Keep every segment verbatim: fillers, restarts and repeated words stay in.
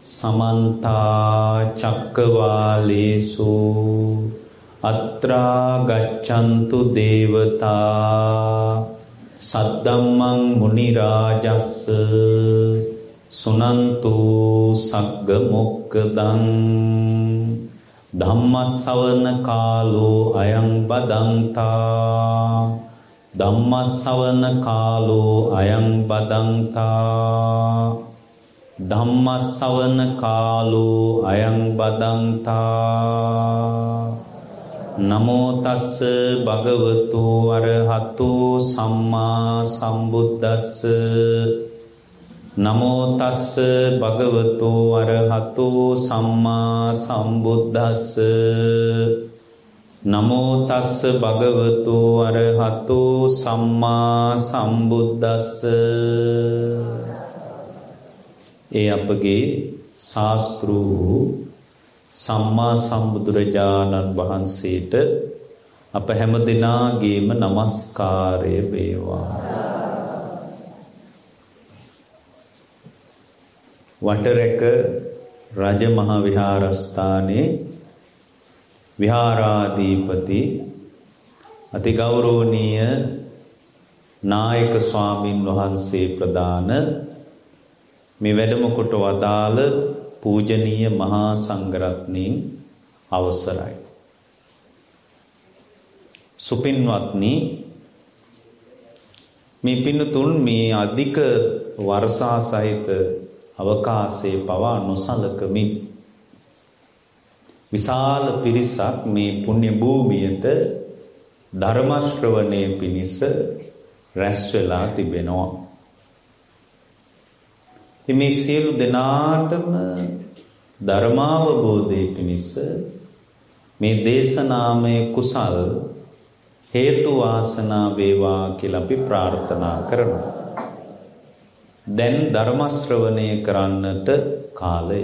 समन्ता चक्रवालेषु अत्रा गच्छन्तु देवता सद्धम्मं मुनिराजस्स सुनन्तु सग्ग मोक्खदं धम्मसवන कालो अयं बदन्ता धम्मसवන कालो अयं बदन्ता ධම්මස්සවන කාලෝ අයං බදන්තා නමෝ තස්ස භගවතු අරහතෝ සම්මා සම්බුද්දස්ස නමෝ තස්ස භගවතු අරහතෝ සම්මා සම්බුද්දස්ස නමෝ තස්ස භගවතු අරහතෝ සම්මා සම්බුද්දස්ස ඒ අපගේ ශාස්ත්‍රු සම්මා සම්බුදුරජාණන් වහන්සේට අප හැම දිනාගේම নমස්කාරය වේවා. වටරැක රජමහා විහාරස්ථානයේ විහාරාධිපති අතිගෞරවනීය නායක ස්වාමින් වහන්සේ ප්‍රදාන මේ වැඩම කොට වදාළ පූජනීය මහා සංඝරත්නයන් අවසරයි. සුපින්වත්නි, මේ පින්තුන් මේ අධික වර්ෂා සහිත අවකාශයේ පවා නොසලකමින් විශාල පිරිසක් මේ පුණ්‍ය භූමියට ධර්ම ශ්‍රවණය පිණිස රැස් වෙලා තිබෙනවා. මේ සියලු දෙනාටම ධර්මාවබෝධය පිණිස මේ දේශනාමය කුසල් හේතු වාසනා වේවා කියලා අපි ප්‍රාර්ථනා කරනවා. දැන් ධර්ම ශ්‍රවණය කරන්නට කාලය.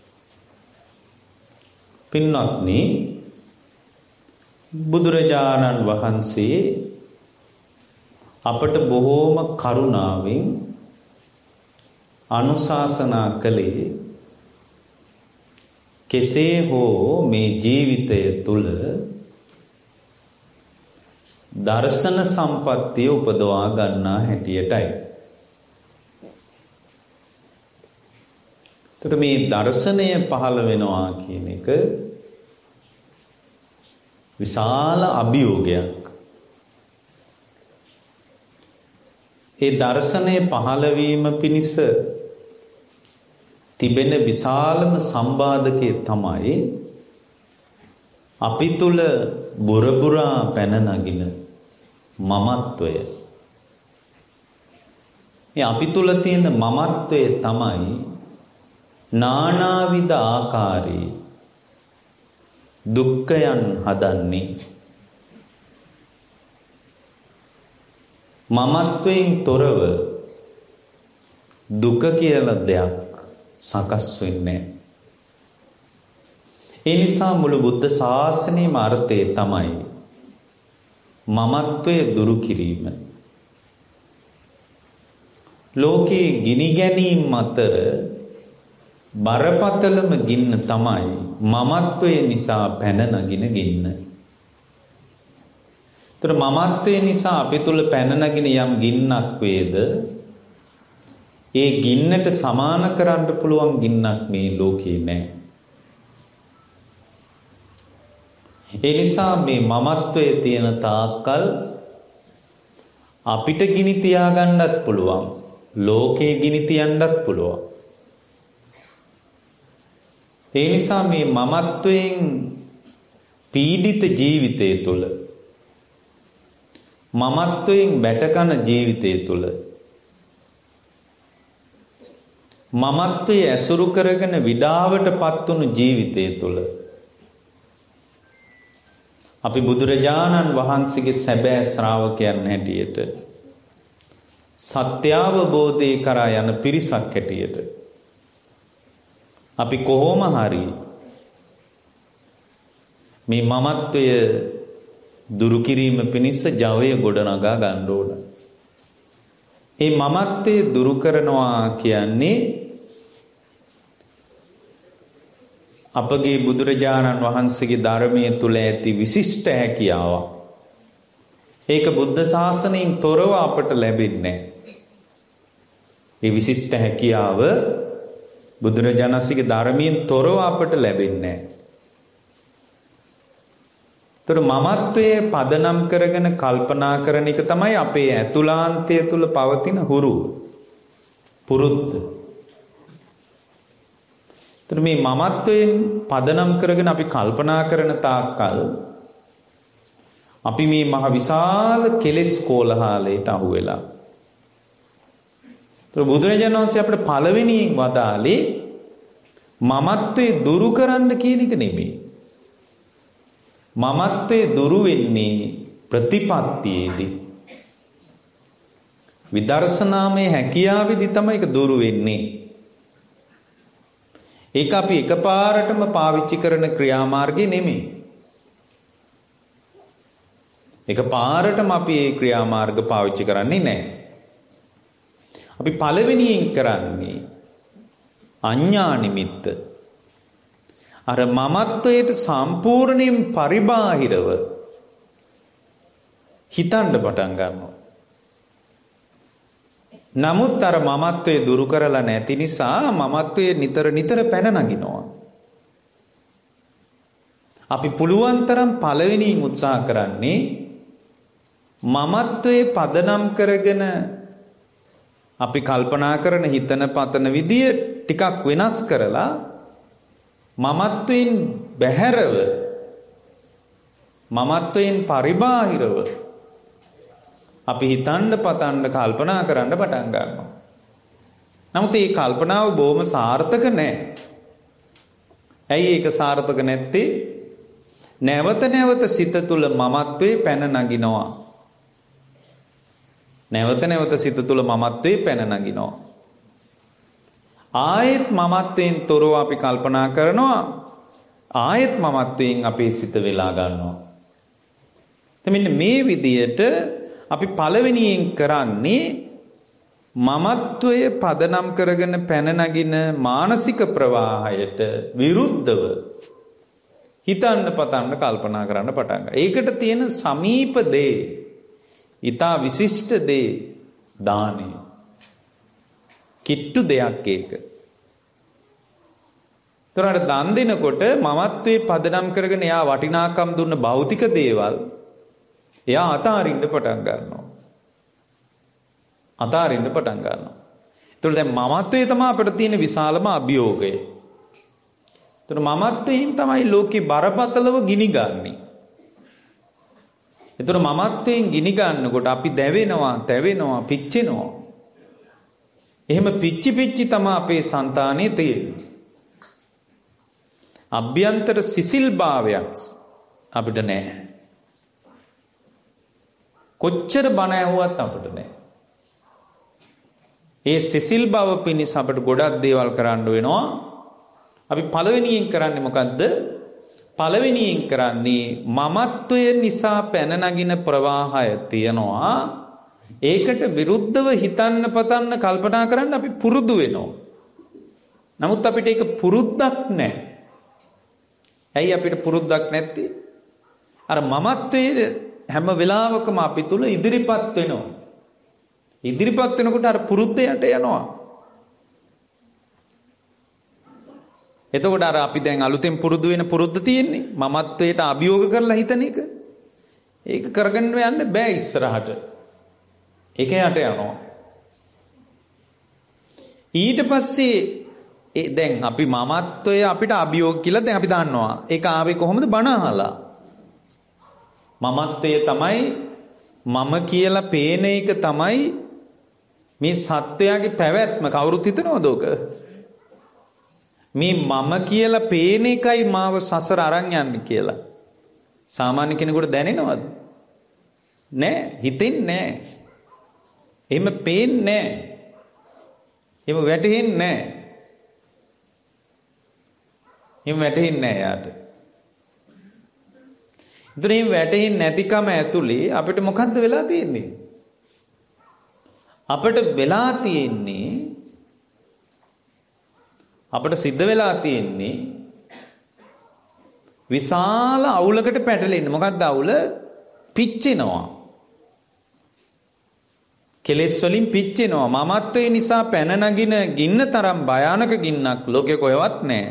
පින්වත්නි, බුදුරජාණන් වහන්සේ අපට බොහෝම කරුණාවෙන් අනුශාසනා කළේ කෙසේ හෝ මේ ජීවිතය තුළ දර්ශන සම්පත්තිය උපදවා ගන්නා හැටියටයි. එතකොට මේ දර්ශනය පහළ වෙනවා කියන එක විශාල අභියෝගයක්. ඒ දර්ශනය පහළ වීම පිණිස තිබෙන විශාලම සම්බාධකය තමයි අපි තුල බුරබුරා පැන නගින මමත්වය. මේ අපි තුල තියෙන මමත්වය තමයි නානාවිධ ආකාරයේ දුක්ඛයන් හදන්නේ. මමත්වයෙන් තොරව දුක කියලා දෙයක් සකස් වෙන්නේ. ඒ නිසා මුළු බුද්ධ ශාසනයේම අර්ථය තමයි මමත්වය දුරු කිරීම. ලෝකේ ගිනි ගැනීම අතර බරපතලම ගින්න තමයි මමත්වය නිසා පැන නගින ගින්න. ඒතර මමත්වය නිසා අපි තුල පැන නගින යම් ගින්නක් වේද, ඒ ගින්නට සමාන කරන්න පුළුවන් ගින්නක් මේ ලෝකේ නැහැ. ඒ නිසා මේ මමත්වයේ තියෙන තාක්කල් අපිට ගිනි තියාගන්නත් පුළුවන්, ලෝකේ ගිනි තියන්නත් පුළුවන්. ඒ නිසා මේ මමත්වයෙන් පීඩිත ජීවිතය තුළ, මමත්වයෙන් වැටකන ජීවිතය තුළ, මමත්වයේ ඇසුරු කරගෙන විඩාවට පත්වුණු ජීවිතය තුළ අපි බුදුරජාණන් වහන්සේගේ සැබෑ ශ්‍රාවකයන් හැටියට, සත්‍ය අවබෝධය කරා යන පිරිසක් හැටියට අපි කොහොම හරි මේ මමත්වය දුරු කිරීම පිණිස ජවය ගොඩනගා ගන්න ඕන. ඒ මමත්වය දුරු කරනවා කියන්නේ අපගේ බුදුරජාණන් වහන්සේගේ ධර්මයේ තුල ඇති විශිෂ්ට හැකියාවක්. ඒක බුද්ධ ශාසනයෙන් තොරව අපට ලැබෙන්නේ නැහැ. ඒ විශිෂ්ට හැකියාව බුදුරජාණන් වහන්සේගේ ධර්මයෙන් තොරව අපට ලැබෙන්නේ නැහැ. ඒතර මමත්වයේ පදනම් කරගෙන කල්පනා කරන එක තමයි අපේ ඇතුළාන්තය තුල පවතින හුරු පුරුද්ද. ඒතර මේ මමත්වයෙන් පදනම් කරගෙන අපි කල්පනා කරන තාක්කල් අපි මේ මහ විශාල කෙලෙස් කෝලහලයට අහු වෙලා. ඒතර බුදුරජාණන් වහන්සේ අපිට පළවෙනියෙන් වදාළේ මමත්වයේ දුරු කරන්න කියන එක නෙමෙයි. මමත්වයේ දුරු වෙන්නේ ප්‍රතිපත්තියේදී. විදර්ශනාමය හැකියාවේදී තමයි ඒක දුරු වෙන්නේ. ඒක අපි එකපාරටම පාවිච්චි කරන ක්‍රියාමාර්ගය නෙමෙයි. එකපාරටම අපි මේ ක්‍රියාමාර්ග පාවිච්චි කරන්නේ නැහැ. අපි පළවෙනියෙන් කරන්නේ අඤ්ඤා නිමිත්ත. අර මමත්වයට සම්පූර්ණයෙන් පරිබාහිරව හිතන්න පටන් ගන්නවා. නමුත් අර මමත්වයේ දුරු කරලා නැති නිසා මමත්වයේ නිතර නිතර පැන නගිනවා. අපි පුළුවන් තරම් පළවෙනියෙන් උත්සාහ කරන්නේ මමත්වයේ පදනම් කරගෙන අපි කල්පනා කරන හිතන පතන විදිය ටිකක් වෙනස් කරලා මමත්වයෙන් බැහැරව මමත්වයෙන් පරිබාහිරව අපි හිතන්න පතන්න කල්පනා කරන්න පටන් ගන්නවා. නමුත් මේ කල්පනාව බොහොම සාර්ථක නැහැ. ඇයි ඒක සාර්ථක නැත්තේ? නැවත නැවත සිත තුළ මමත්වයේ පැන නගිනවා. නැවත නැවත සිත තුළ මමත්වයේ පැන නගිනවා. ආයෙත් මමත්වයෙන් තොරව අපි කල්පනා කරනවා. ආයෙත් මමත්වයෙන් අපේ සිත වෙලා ගන්නවා. මෙන්න මේ විදියට අපි පළවෙනියෙන් කරන්නේ මමත්වය පදනම් කරගෙන පැන නගින මානසික ප්‍රවාහයට විරුද්ධව හිතන්න පතන්න කල්පනා කරන්න පටන් ගන්නවා. ඒකට තියෙන සමීප දේ, ඊටා විශිෂ්ට දේ දානය. කිට්ටු දෙයක් ඒක. ඒතරට දන් දෙනකොට මමත්වයේ පදනම් කරගෙන එයා වටිනාකම් දුන්න භෞතික දේවල් එයා අතාරින්න පටන් ගන්නවා. අතාරින්න පටන් ගන්නවා. ඒතකොට දැන් මමත්වයේ තමයි අපිට තියෙන විශාලම අභියෝගය. ඒතකොට මමත්වයෙන් තමයි ලෝකේ බරපතලව ගිනි ගන්නේ. ඒතකොට මමත්වයෙන් ගිනි ගන්නකොට අපි දැවෙනවා, තැවෙනවා, පිච්චෙනවා. එහෙම පිච්චි පිච්චි තමයි අපේ సంతානේ තියෙන්නේ. අභ්‍යන්තර සිසිල් භාවයක් අපිට නැහැ. කොච්චර බණ ඇහුවත් අපිට නැහැ. ඒ සිසිල් බව පිණිස අපිට ගොඩක් දේවල් කරන්න වෙනවා. අපි පළවෙනියෙන් කරන්නේ මොකද්ද? පළවෙනියෙන් කරන්නේ මමත්වය නිසා පැන නගින ප්‍රවාහය තියනවා. ඒකට විරුද්ධව හිතන්න පතන්න කල්පනා කරන්න අපි පුරුදු වෙනවා. නමුත් අපිට ඒක පුරුද්දක් නැහැ. ඇයි අපිට පුරුද්දක් නැත්තේ? අර මමත්වයේ හැම වෙලාවකම අපි තුල ඉදිරිපත් වෙනවා. ඉදිරිපත් වෙනකොට අර පුරුද්ද යට යනවා. එතකොට අර අපි දැන් අලුතෙන් පුරුදු වෙන පුරුද්ද තියෙන්නේ මමත්වයට අභියෝග කරලා හිතන එක. ඒක කරගන්න යන්න බෑ ඉස්සරහට. ඒක යට යනවා. ඊට පස්සේ දැන් අපි මමත්වය අපිට අභියෝග කියලා දැන් අපි දන්නවා. ඒක ආවේ කොහොමද? බණ අහලා. මමත්වය තමයි මම කියලා පේන එක තමයි මේ සත්වයාගේ පැවැත්ම. කවුරුත් හිතනවද ඔක? මේ මම කියලා පේන එකයි මාව සසර අරන් යන්නේ කියලා. සාමාන්‍ය කෙනෙකුට දැනෙනවද? නෑ, හිතෙන්නේ නෑ. එහෙම පේන්නේ නෑ. එහෙම වැටහෙන්නේ නෑ. එහෙම වැටහෙන්නේ නෑ යාට. ඉතින් මේ වැටහෙන්නේ නැතිකම ඇතුලේ අපිට මොකද්ද වෙලා තියෙන්නේ? අපිට වෙලා තියෙන්නේ අපිට සිද්ධ වෙලා තියෙන්නේ විශාල අවුලකට පැටලෙන්නේ. මොකක්ද අවුල? පිච්චෙනවා. කෙලෙස් වලින් පිච්චෙනවා. මමත්වයේ නිසා පැන නගින ගින්න තරම් භයානක ගින්නක් ලෝකේ කොහෙවත් නැහැ.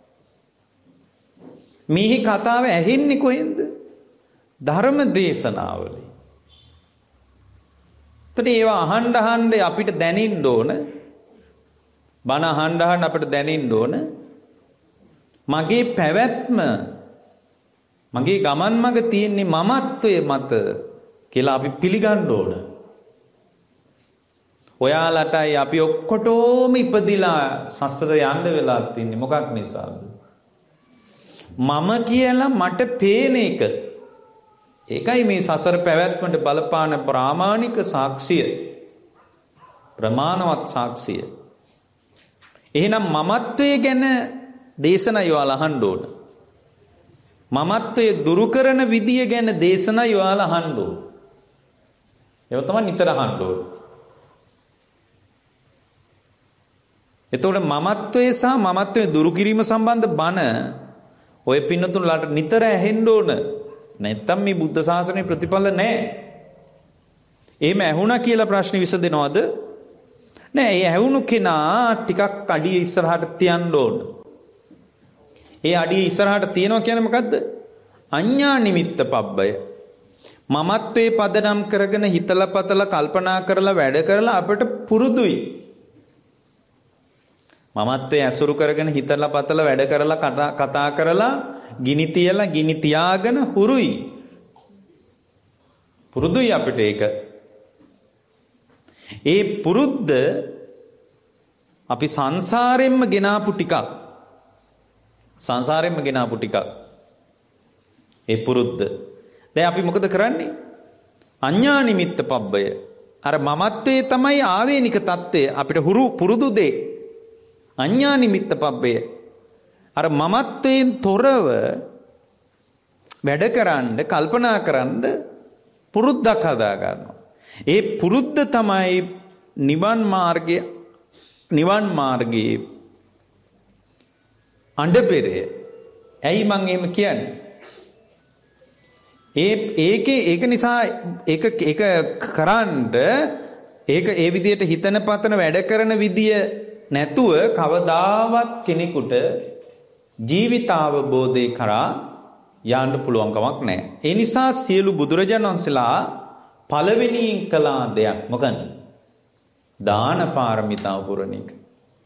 මිහි කතාව ඇහෙන්නේ කොහෙන්ද? ධර්ම දේශනාවලින්. එතකොට ඒවා අහන්න අහන්න අපිට දැනෙන්න ඕන. බණ අහන්න අහන්න අපිට දැනෙන්න ඕන. මගේ පැවැත්ම මගේ ගමන් මඟ තියෙන්නේ මමත්වයේ මත කියලා අපි පිළිගන්න ඕන. ඔයාලටයි අපි ඔක්කොටම ඉපදිලා සසර යන්න වෙලා තින්නේ මොකක් නිසාද? මම කියලා මට පේන එක. ඒකයි මේ සසර පැවැත්මට බලපාන ප්‍රාමාණික සාක්ෂිය. ප්‍රමාණවත් සාක්ෂිය. එහෙනම් මමත්වයේ ගැන දේශනා යොවලා අහන්න ඕන. මමත්වයේ දුරු කරන විදිය ගැන දේශනා යොවලා අහන්න ඕන. ඒක තමයි නිතර අහන්න ඕන. එතකොට මමත්වයේ සහ මමත්වයේ දුරු කිරීම සම්බන්ධ බණ ඔය පින්නතුන්ලාට නිතර ඇහෙන්න ඕන. නැත්තම් මේ බුද්ධ ශාසනයේ ප්‍රතිඵල නැහැ. එහෙම ඇහුණා කියලා ප්‍රශ්න විසඳෙනවද? නෑ. ඒ ඇහුණු කෙනා ටිකක් අඩිය ඉස්සරහට තියන්න ඕන. ඒ අඩිය ඉස්සරහට තියනවා කියන්නේ මොකද්ද? අඤ්ඤා නිමිත්ත පබ්බය. මමත්වයේ පදනම් කරගෙන හිතලා පතලා කල්පනා කරලා වැඩ කරලා අපිට පුරුදුයි. මමත්වයේ ඇසුරු කරගෙන හිතලා පතලා වැඩ කරලා කතා කරලා ගිනි තියලා ගිනි තියාගෙන හුරුයි. පුරුදුයි අපිට ඒක. ඒ පුරුද්ද අපි සංසාරෙන්ම ගෙනාපු ටිකක්. සංසාරෙන්ම ගෙනාපු ටිකක්. ඒ පුරුද්ද. දැන් අපි මොකද කරන්නේ? අඤ්ඤා නිමිත්ත පබ්බය. අර මමත්වයේ තමයි ආවේනික తত্ত্বය අපිට හුරු පුරුදු දෙය. අඤ්ඤා නිමිත්ත පබ්බය. අර මමත්වයෙන් තොරව වැඩ කරන්න කල්පනා කරන්න පුරුද්දක් හදා ගන්නවා. ඒ පුරුද්ද තමයි නිවන් මාර්ගය නිවන් මාර්ගයේ අඬබෙරය. ඇයි මං එහෙම කියන්නේ? ඒ ඒකේ ඒක නිසා ඒක ඒක කරන්ඩ ඒක ඒ විදිහට හිතන පතන වැඩ කරන විදිය නැතුව කවදාවත් කෙනෙකුට ජීවිතාවබෝධය කරා යන්න පුළුවන් කමක් නැහැ. ඒ නිසා සියලු බුදුරජාණන් වහන්සේලා පළවෙනියෙන් කළා දෙයක් මොකක්ද? දාන පාරමිතාව පුරණ එක.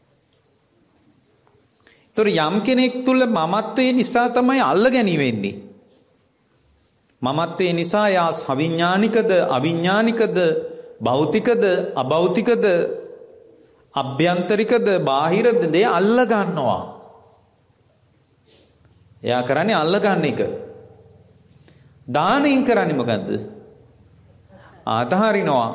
ඒතර යම් කෙනෙක් තුල මමත්වයේ නිසා තමයි අල්ල ගැනීම වෙන්නේ. මමත්වයේ නිසා යා සවිඥානිකද අවිඥානිකද භෞතිකද අභෞතිකද අභ්‍යන්තරිකද බාහිරද දේ අල්ල ගන්නවා. එයා කරන්නේ අල්ල ගන්න එක. දානෙන් කරන්නේ මොකද්ද? ආතහරිනවා.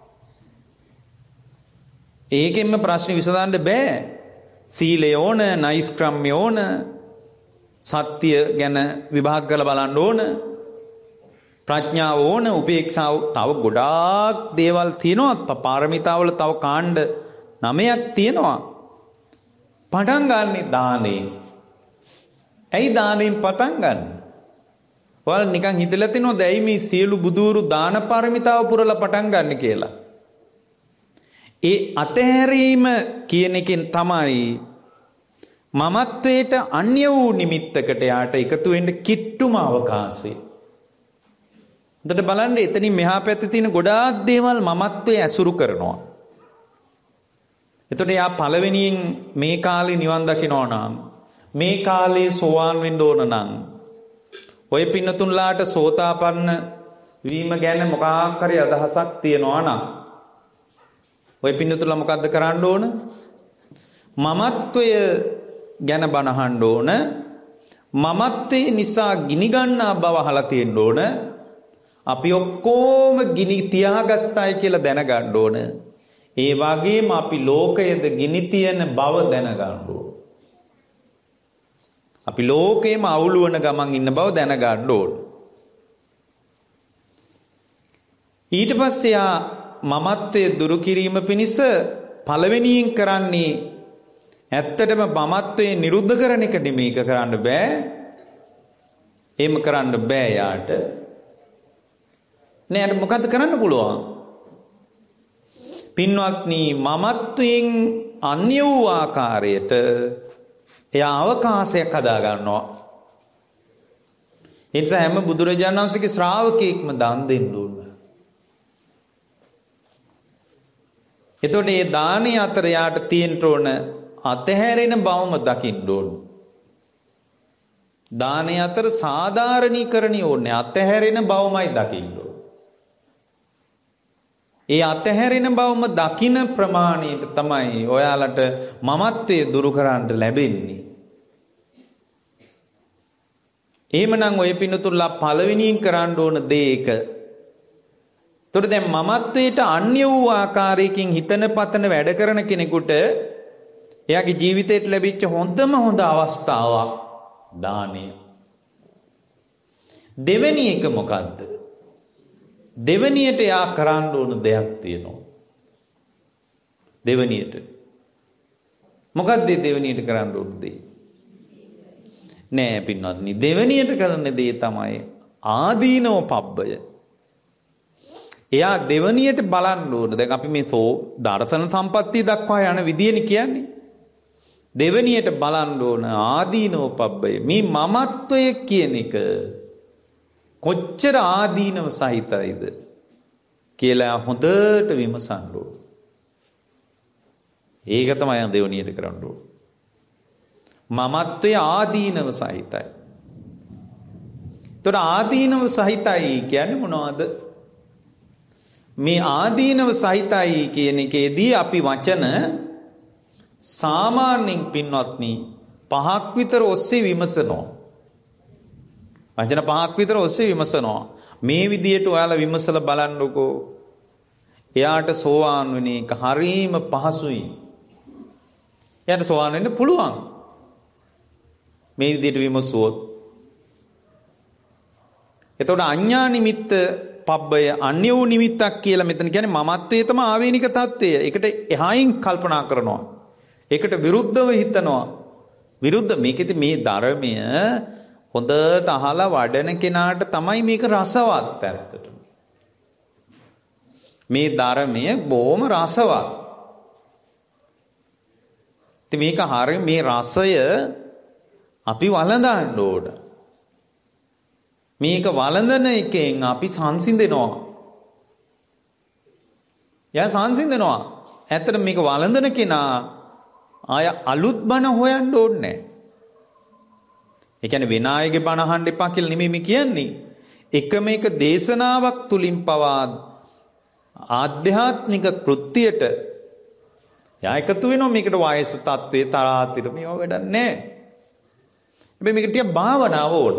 ඒකෙන්ම ප්‍රශ්න විසඳන්න බෑ. සීලය ඕන, නෛෂ්ක්‍රම්‍ය ඕන, සත්‍ය ගැන විභාග කරලා බලන්න ඕන, ප්‍රඥාව ඕන, උපේක්ෂාව, තව ගොඩාක් දේවල් තියෙනවා. පාරමිතාවල තව කාණ්ඩ නවයක් තියෙනවා. පටන් ගන්නෙ දානෙන්. ඇයි දානෙන් පටන් ගන්න? ඔයාලා නිකන් හිතලා තිනවද ඇයි මේ සියලු බුදුරු දාන පාරමිතාව පුරලා පටන් ගන්න කියලා? ඒ අතහැරීම කියන එකෙන් තමයි මමත්වයට අන්‍ය වූ නිමිත්තකට යාට එකතු වෙන්න කිට්ටුම අවකාශය. හොඳට බලන්න එතනින් මෙහා පැත්තේ තියෙන ගොඩාක් දේවල් මමත්වයේ ඇසුරු කරනවා. එතකොට යා පළවෙනියෙන් මේ කාලේ නිවන් දකින්න නම් මේ කාලේ සෝවාන් වෙන්න ඕන නම් ඔය පින්නතුන්ලාට සෝතාපන්න වීම ගැන මොකක් හරි අදහසක් තියනවා නම් ඔය පින්නතුන්ලා මොකද්ද කරන්න ඕන? මමත්වය ගැන බණහන්න ඕන. මමත්වයේ නිසා ගිනි ගන්නා බව අහලා තියෙන්න ඕන. අපි ඔක්කොම ගිනි තියාගත්තයි කියලා දැනගන්න ඕන. ඒ වගේම අපි ලෝකයේද ගිනි තියන බව දැනගන්න ඕන. අපි ලෝකේම අවුලුවන ගමන් ඉන්න බව දැනගන්න ඕන. ඊට පස්සේ යා මමත්වයේ දුරු කිරීම පිණිස පළවෙනියෙන් කරන්නේ ඇත්තටම මමත්වයේ නිරුද්ධ කරන එක නෙමෙයි කරන්න බෑ. එහෙම කරන්න බෑ යාට. නෑ මොකද්ද කරන්න පුළුවන්? පින්වත්නි මමත්වයෙන් අන්‍ය වූ ආකාරයට එයා අවකාශයක් හදා ගන්නවා. ඒ නිසා හැම බුදුරජාණන් වහන්සේගේ ශ්‍රාවකෙක්ම දන් දෙන්න ඕන. එතකොට මේ දානය අතර යාට තියෙන්න ඕන අතහැරෙන බවම දකින්න ඕන. දානය අතර සාධාරණීකරණය ඕනේ අතහැරෙන බවමයි දකින්න ඕන. ඒ අතහැරෙන බවම දකින ප්‍රමාණයට තමයි ඔයාලට මමත්වයේ දුරු කරන්න ලැබෙන්නේ. එහෙමනම් ඔය පින්නතුල්ලා පළවෙනියෙන් කරන්න ඕන දේ එක. එතකොට දැන් මමත්වයට අන්‍ය වූ ආකාරයකින් හිතන පතන වැඩ කරන කෙනෙකුට එයාගේ ජීවිතයට ලැබිච්ච හොඳම හොඳ අවස්ථාවක් දානය. දෙවෙනි එක මොකද්ද? දෙවනියට යා කරන්න ඕන දෙයක් තියෙනවා. දෙවනියට මොකක්ද දෙවනියට කරන්න ඕන දේ? නෑ පින්වත්නි දෙවනියට කරන දේ තමයි ආදීනව පබ්බය. එයා දෙවනියට බලන්න ඕන. දැන් අපි මේ සෝ දර්ශන සම්පත්තිය දක්වා යන විදියනේ කියන්නේ. දෙවනියට බලන්න ඕන ආදීනව පබ්බය. මේ මමත්වය කියන එක කොච්චර ආදීනව සහිතයිද කියලා හොඳට විමසන්න ඕන. ඒක තමයි දෙවනියට කරන්න ඕන. මමත්වයේ ආදීනව සහිතයි. ඒතර ආදීනව සහිතයි කියන්නේ මොනවද? මේ ආදීනව සහිතයි කියන එකේදී අපි වචන සාමාන්‍යයෙන් පින්වත්නි පහක් විතර ඔස්සේ විමසනවා. වචන පහක් විතර ඔස්සේ විමසනවා. මේ විදියට ඔයාලා විමසලා බලන්නකෝ. එයාට සෝවාන් වෙන එක හරීම පහසුයි. එයාට සෝවාන් වෙන්න පුළුවන්. මේ විදියට විමසුවොත්. එතකොට අඤ්ඤා නිමිත්ත පබ්බය අන්‍ය වූ නිමිත්තක් කියලා මෙතන කියන්නේ මමත්වයේ තම ආවේනික தত্ত্বය. ඒකට එහායින් කල්පනා කරනවා. ඒකට විරුද්ධව හිතනවා. විරුද්ධ මේකෙදි මේ ධර්මය හොඳට අහලා වඩන කෙනාට තමයි මේක රසවත් ඇත්තට. මේ ධර්මය බොහොම රසවත්. ඉතින් මේක හරිය මේ රසය අපි වළඳන්න ඕන. මේක වළඳන එකෙන් අපි සංසිඳෙනවා. යා සංසිඳෙනවා. ඇත්තට මේක වළඳන කෙනා ආය අලුත් බණ හොයන්න ඕනේ නැහැ. ඒ කියන්නේ වෙන අයගේ බණ අහන්න එපා කියලා නෙමෙයි මේ කියන්නේ. එකම එක දේශනාවක් තුලින් පවා ආධ්‍යාත්මික කෘත්‍යයට යා එකතු වෙනවා. මේකට වයස තත්ත්වයේ තරාතිර මේව වැඩක් නැහැ. හැබැයි මේක ටික භාවනාව ඕන.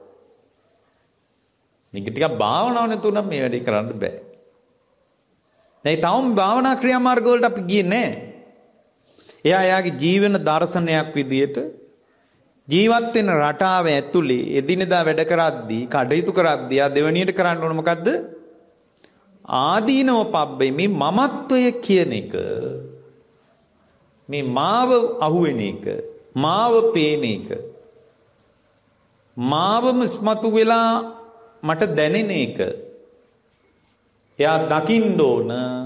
මේක ටික භාවනාව නැතුව නම් මේ වැඩේ කරන්න බෑ. දැන් තාම භාවනා ක්‍රියාමාර්ග වලට අපි ගියේ නැහැ. එයා එයාගේ ජීවන දර්ශනයක් විදියට ජීවත් වෙන රටාව ඇතුලේ එදිනෙදා වැඩ කරද්දී කටයුතු කරද්දී ආ දෙවණියට කරන්න ඕන මොකද්ද? ආදීනව පබ්බේ මේ මමත්වය කියන එක මේ මාව අහුවෙන එක මාව පේන එක මාවම ස්මතු වෙලා මට දැනෙන එක එයා දකින්න ඕන.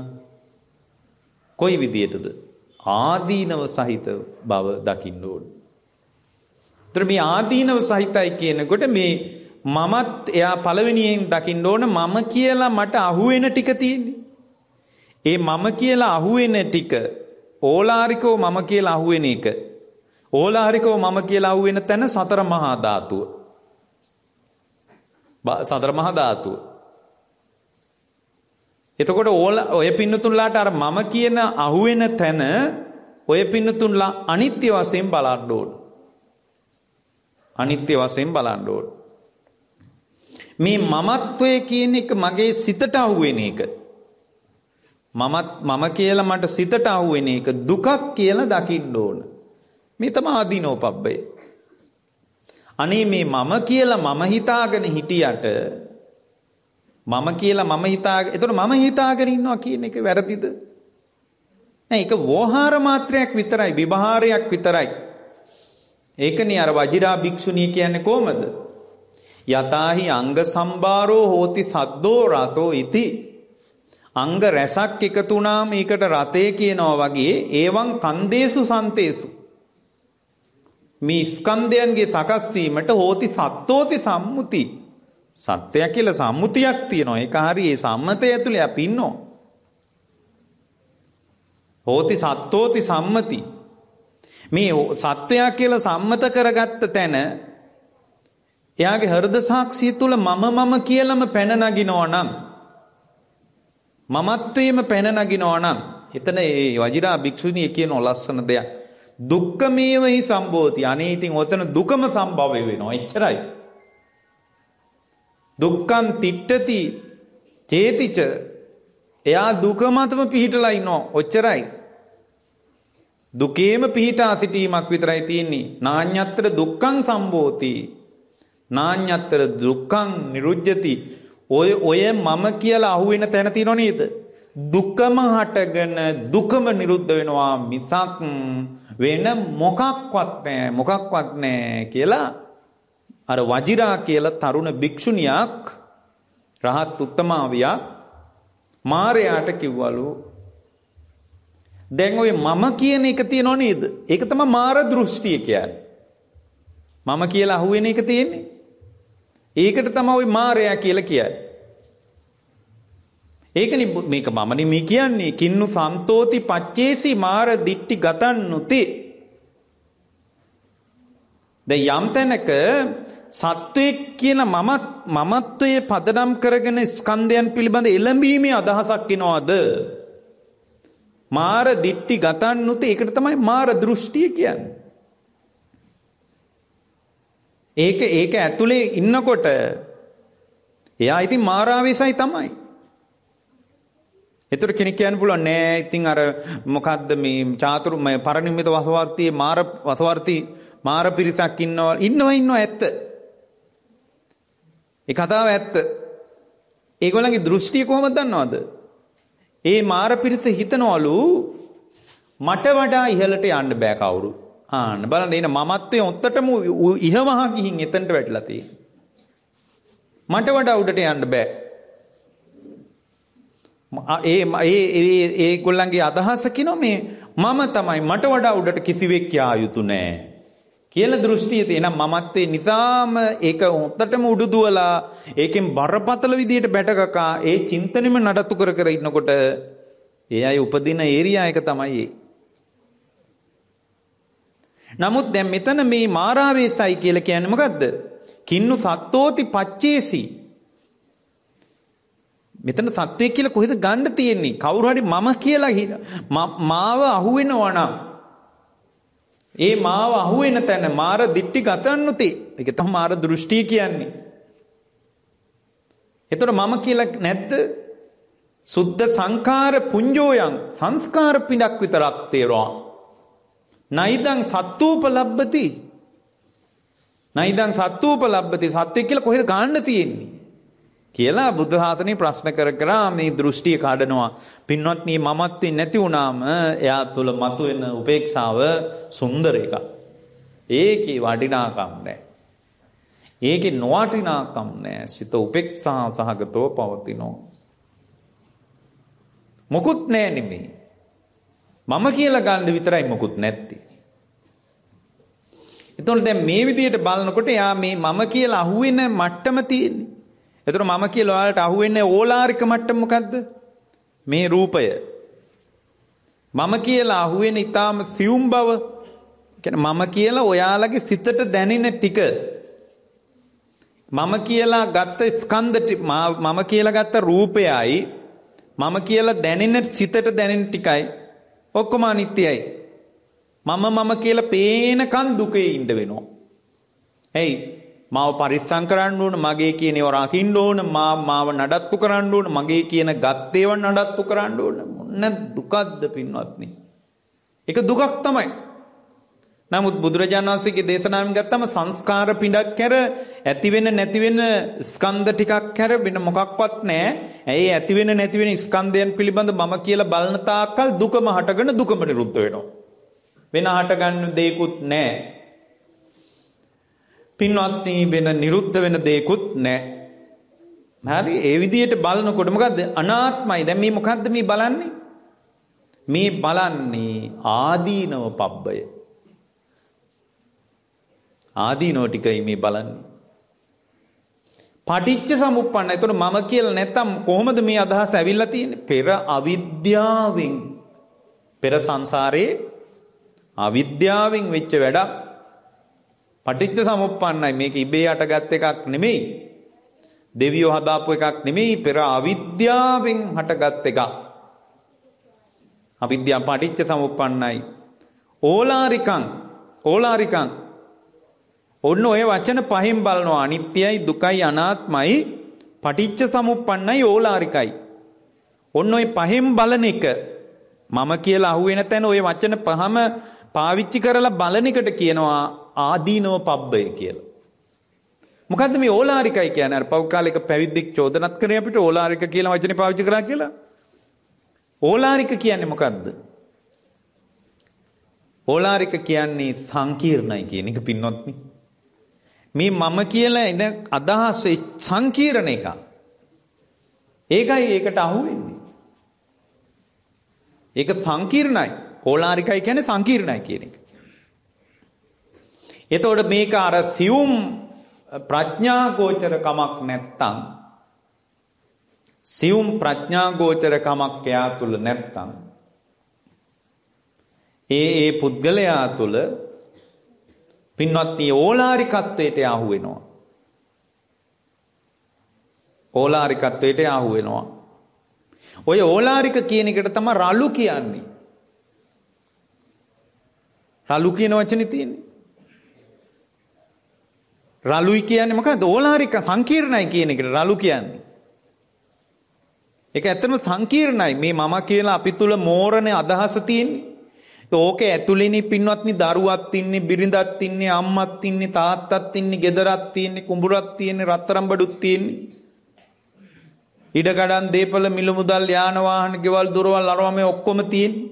කොයි විදියටද? ආදීනව සහිත බව දකින්න ඕන. ඒතර මේ ආදීනව සහිතයි කියනකොට මේ මමත් එයා පළවෙනියෙන් දකින්න ඕන මම කියලා මට අහුවෙන ටික තියෙන්නේ. ඒ මම කියලා අහුවෙන ටික ඕලාරිකව මම කියලා අහුවෙන එක. ඕලාරිකව මම කියලා අහුවෙන තැන සතර මහා ධාතුව. සතර මහා ධාතුව. එතකොට ඔය පින්නතුන්ලාට අර මම කියන අහුවෙන තැන ඔය පින්නතුන්ලා අනිත්‍ය වශයෙන් බලන්න ඕන. අනිත්‍ය වශයෙන් බලන්න ඕන. මේ මමත්වය කියන එක මගේ සිතට අහුවෙන එක. මමත් මම කියලා මට සිතට අහුවෙන එක දුකක් කියලා දකින්න ඕන. මේ තමයි ආදීනෝපබ්බය. අනේ මේ මම කියලා මම හිතාගෙන හිටියට මම කියලා මම හිතාගෙන එතකොට මම හිතාගෙන ඉන්නවා කියන එක වැරදිද? නෑ ඒක වෝහාර මාත්‍රයක් විතරයි විභාරයක් විතරයි. ඒකනේ අර වජිරා භික්ෂුණිය කියන්නේ කොහමද? යතාහි අංග සම්භාරෝ හෝති සද්දෝ රතෝ ඉති. අංග රැසක් එකතු වුණාම ඒකට රතේ කියනවා වගේ ඒවං කන්දේසු සන්තේසු. මේ ස්කන්ධයන්ගේ සකස් වීමට හෝති සත්තෝති සම්මුති. සත්‍යය කියලා සම්මුතියක් තියෙනවා. ඒක හරි ඒ සම්මතය ඇතුලේ අපි ඉන්නවා. හෝති සත්තෝති සම්මති. මේ සත්‍යය කියලා සම්මත කරගත්ත තැන එයාගේ හෘද සාක්ෂිය තුල මම මම කියලාම පැන නගිනවා නම් මමත්වයේම පැන නගිනවා නම් එතන ඒ වජිරා භික්ෂුණිය කියන ලස්සන දෙයක්. දුක්ඛමේවහි සම්භෝති. අනේ ඉතින් ඔතන දුකම සම්භව වෙනවා. එච්චරයි. දුක්ඛං තිට්ඨති චේතිච. එයා දුක මතම පිහිටලා ඉන්නවා. ඔච්චරයි. දුකේම පිහිටා සිටීමක් විතරයි තියෙන්නේ. නාඤ්ඤත්තර දුක්ඛං සම්භෝති. නාඤ්ඤත්තර දුක්ඛං නිරුජ්ජති. ඔය ඔය මම කියලා අහුවෙන තැන තියෙනව නේද? දුකම හටගෙන දුකම නිරුද්ධ වෙනවා මිසක් වෙන මොකක්වත් නැහැ මොකක්වත් නැහැ කියලා අර වජිරා කියලා තරුණ භික්ෂුණියක් රහත් උත්තමාවියා මාරයාට කිව්වලු. දැන් ඔය මම කියන එක තියෙනව නේද? ඒක තමයි මාර දෘෂ්ටිය කියන්නේ. මම කියලා අහුවෙන එක තියෙන්නේ. ඒකට තමයි ওই මාරයා කියලා කියන්නේ. ඒකනේ මේක මමනේ මේ කියන්නේ කින්නු සන්තෝති පච්චේසි මාර දිට්ටි ගතන්නුති. දැන් යම් තැනක සත්වයක් කියන මම මමත්වයේ පදනම් කරගෙන ස්කන්ධයන් පිළිබඳ එළඹීමේ අදහසක් එනවාද? මාර දිට්ටි ගතන්නුති. ඒකට තමයි මාර දෘෂ්ටිය කියන්නේ. ඒක ඒක ඇතුලේ ඉන්නකොට එයා ඉතින් මාරාවේසයි තමයි. ඒතර කෙනෙක් කියන්න පුළුවන් නෑ ඉතින් අර මොකද්ද මේ චාතුරු මේ පරිනිම්මිත වසවර්තියේ මාර වසවර්ති මාර පිරිසක් ඉන්නවා ඉන්නවා ඉන්නවා ඇත්ත. ඒ කතාව ඇත්ත. ඒගොල්ලන්ගේ දෘෂ්ටිය කොහොමද දන්නවද? ඒ මාර පිරිස හිතනවලු මට වඩා ඉහළට යන්න බෑ කවුරු. ආන්න බලන්න එන මමත්වයේ ඔත්තටම ඉහවහා ගිහින් එතනට වැටලා තියෙන්නේ. මට වඩා උඩට යන්න බෑ. ඒ ඒ ඒගොල්ලන්ගේ අදහස කිනෝ මේ මම තමයි මට වඩා උඩට කිසිවෙක් යා යුතු නෑ කියලා දෘෂ්ටිය තියෙන මමත්වයේ නිසාම ඒක ඔත්තටම උඩු දුවලා ඒකෙන් බරපතල විදියට බැටකකා ඒ චින්තනෙම නඩත්තු කර කර ඉන්නකොට ඒ අය උපදින ඒරියා එක තමයි ඒ. නමුත් දැන් මෙතන මේ මාරාවේසයි කියලා කියන්නේ මොකද්ද? කින්නු සත්තෝති පච්චේසි. මෙතන සත්වය කියලා කොහෙද ගන්න තියෙන්නේ? කවුරු හරි මම කියලා මාව අහුවෙනවා නම් ඒ මාව අහුවෙන තැන මාර දිට්ටි ගතන්නුති. ඒක තමයි මාර දෘෂ්ටි කියන්නේ. එතකොට මම කියලා නැද්ද? සුද්ධ සංඛාර පුඤ්ජෝයන් සංස්කාර පිටක් විතරක් තේරෙනවා. නයිදං සත්තුපලබ්බති. නයිදං සත්තුපලබ්බති. සත්‍ය කියලා කොහෙද ගන්න තියෙන්නේ? කියලා බුද්ධ ශාසනයේ ප්‍රශ්න කර කර මේ දෘෂ්ටිය කඩනවා. පින්වත් මේ මමත්වේ නැති වුණාම එයා තුළ මතුවෙන උපේක්ෂාව සුන්දර එකක්. ඒකේ වටිනාකම් නැහැ. ඒකේ නොවටිනාකම් නැහැ. සිත උපේක්ෂා සහගතව පවතිනවා. මොකුත් නැහැ නෙමෙයි. මම කියලා ගන්න විතරයි මොකුත් නැත්තේ. එතකොට දැන් මේ විදිහට බලනකොට යා මේ මම කියලා අහුවෙන මට්ටම තියෙන්නේ. එතකොට මම කියලා ඔයාලට අහුවෙන්නේ ඕලාරික මට්ටම මොකද්ද? මේ රූපය. මම කියලා අහුවෙන ඊටාම සියුම් බව. කියන්නේ මම කියලා ඔයාලගේ සිතට දැනෙන ටික. මම කියලා ගත්ත ස්කන්ධ මම කියලා ගත්ත රූපයයි මම කියලා දැනෙන සිතට දැනෙන ටිකයි ඔක්කොම අනිත්‍යයි. මම මම කියලා පේනකන් දුකේ ඉඳ වෙනවා. එයි මාව පරිස්සම් කරන්න ඕන, මගේ කියන ඒවා රකින්න ඕන, මා මාව නඩත්තු කරන්න ඕන, මගේ කියන ගත්තේව නඩත්තු කරන්න ඕන. මොන දුකක්ද පින්වත්නි? ඒක දුකක් තමයි. නමුත් බුදුරජාණන් වහන්සේගේ දේශනාවෙන් ගත්තම සංස්කාර පිටක් කර ඇති වෙන නැති වෙන ස්කන්ධ ටිකක් කර වෙන මොකක්වත් නැහැ. ඇයි ඇති වෙන නැති වෙන ස්කන්ධයන් පිළිබඳ මම කියලා බලන තාක්කල් දුකම හටගෙන දුකම නිරුද්ධ වෙනවා. වෙන හට ගන්න දෙයක්වත් නැහැ. පින්වත්නි වෙන නිරුද්ධ වෙන දෙයක්වත් නැහැ. හරි ඒ විදිහට බලනකොට මොකද්ද අනාත්මයි. දැන් මේ මොකද්ද මේ බලන්නේ? මේ බලන්නේ ආදීනව පබ්බය. ආදීනව ටිකයි මේ බලන්නේ. පටිච්ච සමුප්පන්න. ඒතකොට මම කියලා නැත්තම් කොහොමද මේ අදහස ඇවිල්ලා තියෙන්නේ? පෙර අවිද්‍යාවෙන්. පෙර සංසාරේ අවිද්‍යාවෙන් වෙච්ච වැඩක්. පටිච්ච සමුප්පන්නයි. මේක ඉබේ හටගත් එකක් නෙමෙයි. දෙවියෝ හදාපු එකක් නෙමෙයි. පෙර අවිද්‍යාවෙන් හටගත් එකක්. අවිද්‍යාව පටිච්ච සමුප්පන්නයි. ඕලාරිකං ඕලාරිකං ඔන්න ඔය වචන පහෙන් බලනවා. අනිත්‍යයි දුකයි අනාත්මයි පටිච්ච සමුප්පන්නයි ඕලාරිකයි. ඔන්න ඔය පහෙන් බලන එක මම කියලා අහුවෙන තැන ඔය වචන පහම පාවිච්චි කරලා බලන එකට කියනවා ආදීනව පබ්බය කියලා. මොකද්ද මේ ඕලාරිකයි කියන්නේ? අර පව් කාලයක පැවිද්දෙක් චෝදනත් කරේ අපිට ඕලාරික කියලා වචනේ පාවිච්චි කරා කියලා. ඕලාරික කියන්නේ මොකද්ද? ඕලාරික කියන්නේ සංකීර්ණයි කියන එක පින්වත්නි. මේ මම කියලා එන අදහස සංකීර්ණ එක. ඒකයි ඒකට අහු වෙන්නේ. ඒක සංකීර්ණයි. ඕලාරිකයි කියන්නේ සංකීර්ණයි කියන එක. එතකොට මේක අර සියුම් ප්‍රඥා ගෝචර කමක් නැත්තම් සියුම් ප්‍රඥා ගෝචර කමක් එයා තුල නැත්තම් ඒ ඒ පුද්ගලයා තුල පින්වත්නි ඕලාරිකත්වයට යහු වෙනවා. ඕලාරිකත්වයට යහු වෙනවා. ඔය ඕලාරික කියන එකට තමයි රළු කියන්නේ. රළු කියන වචනේ තියෙන්නේ. රළුයි කියන්නේ මොකක්ද? ඕලාරික සංකීර්ණයි කියන එකට රළු කියන්නේ. ඒක ඇත්තටම සංකීර්ණයි. මේ මම කියලා අපි තුල මෝරණේ අදහස තියෙන්නේ. ඕකේ ඇතුළේනි පින්වත්නි දරුවක් ඉන්නේ, බිරිඳක් ඉන්නේ, අම්මක් ඉන්නේ, තාත්තක් ඉන්නේ, ගෙදරක් ඉන්නේ, කුඹුරක් තියෙන්නේ, රත්තරන් බඩුක් තියෙන්නේ. ඉඩ කඩන් දීපල මිල මුදල් යාන වාහන ගෙවල් දොරවල් අරවා මේ ඔක්කොම තියෙන්නේ.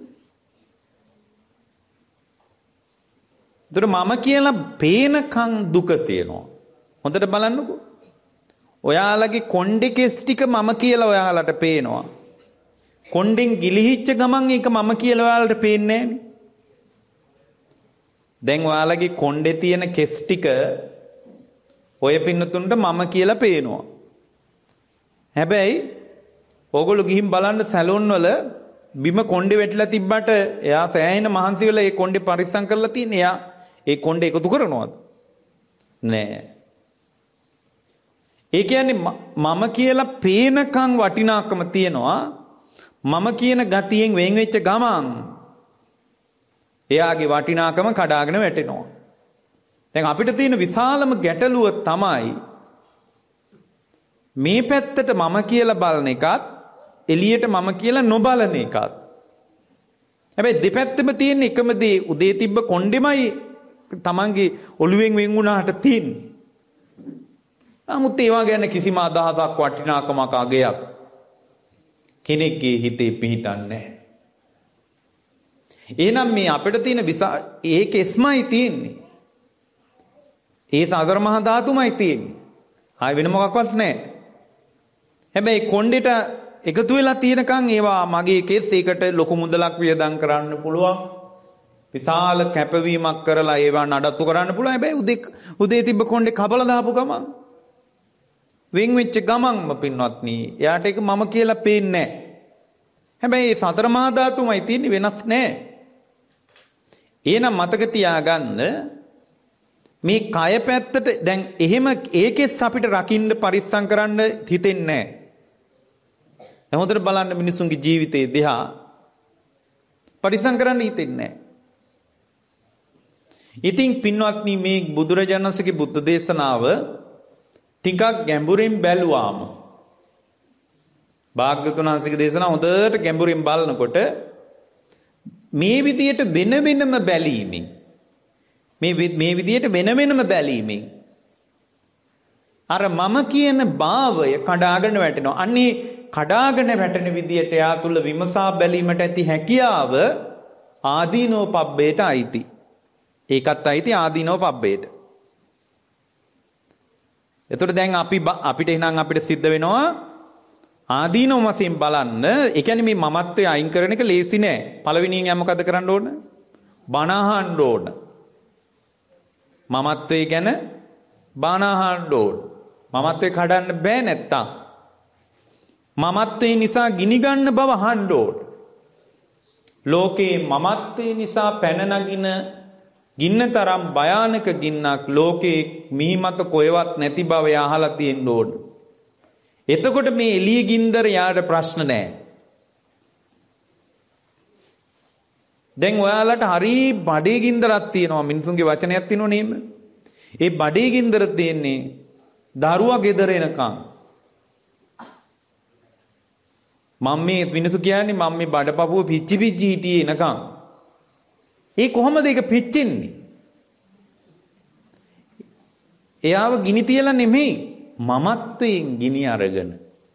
ඒතර මම කියලා පේනකන් දුක තියෙනවා. හොඳට බලන්නකෝ. ඔයාලගේ කොණ්ඩේ කෙස් ටික මම කියලා ඔයාලට පේනවා. කොණ්ඩෙන් ගිලිහිච්ච ගමන් ඒක මම කියලා ඔයාලට පේන්නේ නැහනේ. දැන් ඔයාලගේ කොණ්ඩේ තියෙන කෙස් ටික ඔය පින්නතුන්ට මම කියලා පේනවා. හැබැයි ඕගොල්ලෝ ගිහින් බලන්න සැලොන් වල බිම කොණ්ඩේ වැටිලා තිබ්බට එයා සෑහෙන මහන්සි වෙලා ඒ කොණ්ඩේ පරිස්සම් කරලා තියෙන. එයා ඒ කොණ්ඩේ එකතු කරනවද? නෑ. ඒ කියන්නේ මම කියලා පේනකන් වටිනාකම තියනවා. මම කියන ගතියෙන් වෙන් වෙච්ච ගමන් එයාගේ වටිනාකම කඩාගෙන වැටෙනවා. දැන් අපිට තියෙන විශාලම ගැටලුව තමයි මේ පැත්තට මම කියලා බලන එකත් එළියට මම කියලා නොබලන එකත්. හැබැයි දෙපැත්තෙම තියෙන එකම දේ උදේ තිබ්බ කොණ්ඩෙමයි තමන්ගේ ඔළුවෙන් වෙන් වුණාට තියෙන්නේ. නමුත් ඒවා ගැන කිසිම අදහසක් වටිනාකමක් අගයක් කෙනෙක්ගේ හිතේ පිහිටන්නේ නැහැ. එහෙනම් මේ අපිට තියෙන ඒකෙස්මයි තියෙන්නේ. ඒ සතර මහා ධාතුමයි තියෙන්නේ. ආය වෙන මොකක්වත් නැහැ. හැබැයි කොණ්ඩෙට එකතු වෙලා තියෙනකන් ඒවා මගේ කෙස් ඒකට ලොකු මුදලක් වියදම් කරන්න පුළුවන්. විශාල කැපවීමක් කරලා ඒවා නඩත්තු කරන්න පුළුවන්. හැබැයි උදේ උදේ තිබ්බ කොණ්ඩේ කපලා දාපු ගමන් වෙන් වෙච්ච ගමන්ම පින්වත්නි එයාට ඒක මම කියලා පේන්නේ නැහැ. හැබැයි සතර මහා ධාතුමයි තියෙන්නේ වෙනස් නැහැ. එහෙනම් මතක තියාගන්න මේ කය පැත්තට දැන් එහෙම ඒකෙස් අපිට රකින්න පරිස්සම් කරන්න හිතෙන්නේ නැහැ. දැන් හොඳට බලන්න මිනිසුන්ගේ ජීවිතේ දිහා පරිස්සම් කරන්න හිතෙන්නේ නැහැ. ඉතින් පින්වත්නි මේ බුදුරජාණන් වහන්සේගේ බුද්ධ දේශනාව ටිකක් ගැඹුරින් බැලුවාම භාග්‍යවතුන් වහන්සේගේ දේශනාව හොඳට ගැඹුරින් බලනකොට මේ විදියට වෙන වෙනම බැලීමෙන් මේ මේ විදියට වෙන වෙනම බැලීමෙන් අර මම කියන භාවය කඩාගෙන වැටෙනවා. අන්නේ කඩාගෙන වැටෙන විදියට යා තුල විමසා බැලීමට ඇති හැකියාව ආදීනෝ පබ්බේට අයිති. ඒකත් අයිති ආදීනෝ පබ්බේට. එතකොට දැන් අපි අපිට එහෙනම් අපිට සිද්ධ වෙනවා ආදීනව වශයෙන් බලන්න. ඒ කියන්නේ මේ මමත්වය අයින් කරන එක ලේසි නෑ. පළවෙනියෙන් යා මොකද කරන්න ඕන? බණ අහන්න ඕන. මමත්වය ගැන බණ අහන්න ඕන. මමත්වය කඩන්න බෑ නැත්තම්. මමත්වය නිසා ගිනි ගන්න බව අහන්න ඕන. ලෝකේ මමත්වය නිසා පැන නගින ගින්න තරම් භයානක ගින්නක් ලෝකේ මිහිමත කොහෙවත් නැති බව අහලා තියෙන්න ඕන. එතකොට මේ එළිය ගින්දර යාට ප්‍රශ්න නැහැ. දැන් ඔයාලට හරි බඩේ ගින්දරක් තියෙනවා, මිනිසුන්ගේ වචනයක් තියෙනව නේම. ඒ බඩේ ගින්දර තියෙන්නේ දරුවා ගෙදර එනකම්. මම මේ මිනිසු කියන්නේ මම මේ බඩපපුව පිච්චි පිච්චි හිටියේ එනකම්. ඒ කොහොමද ඒක පිච්චෙන්නේ? එයාව ගිනි තියලා නෙමෙයි, මමත්වයෙන් ගිනි අරගෙන.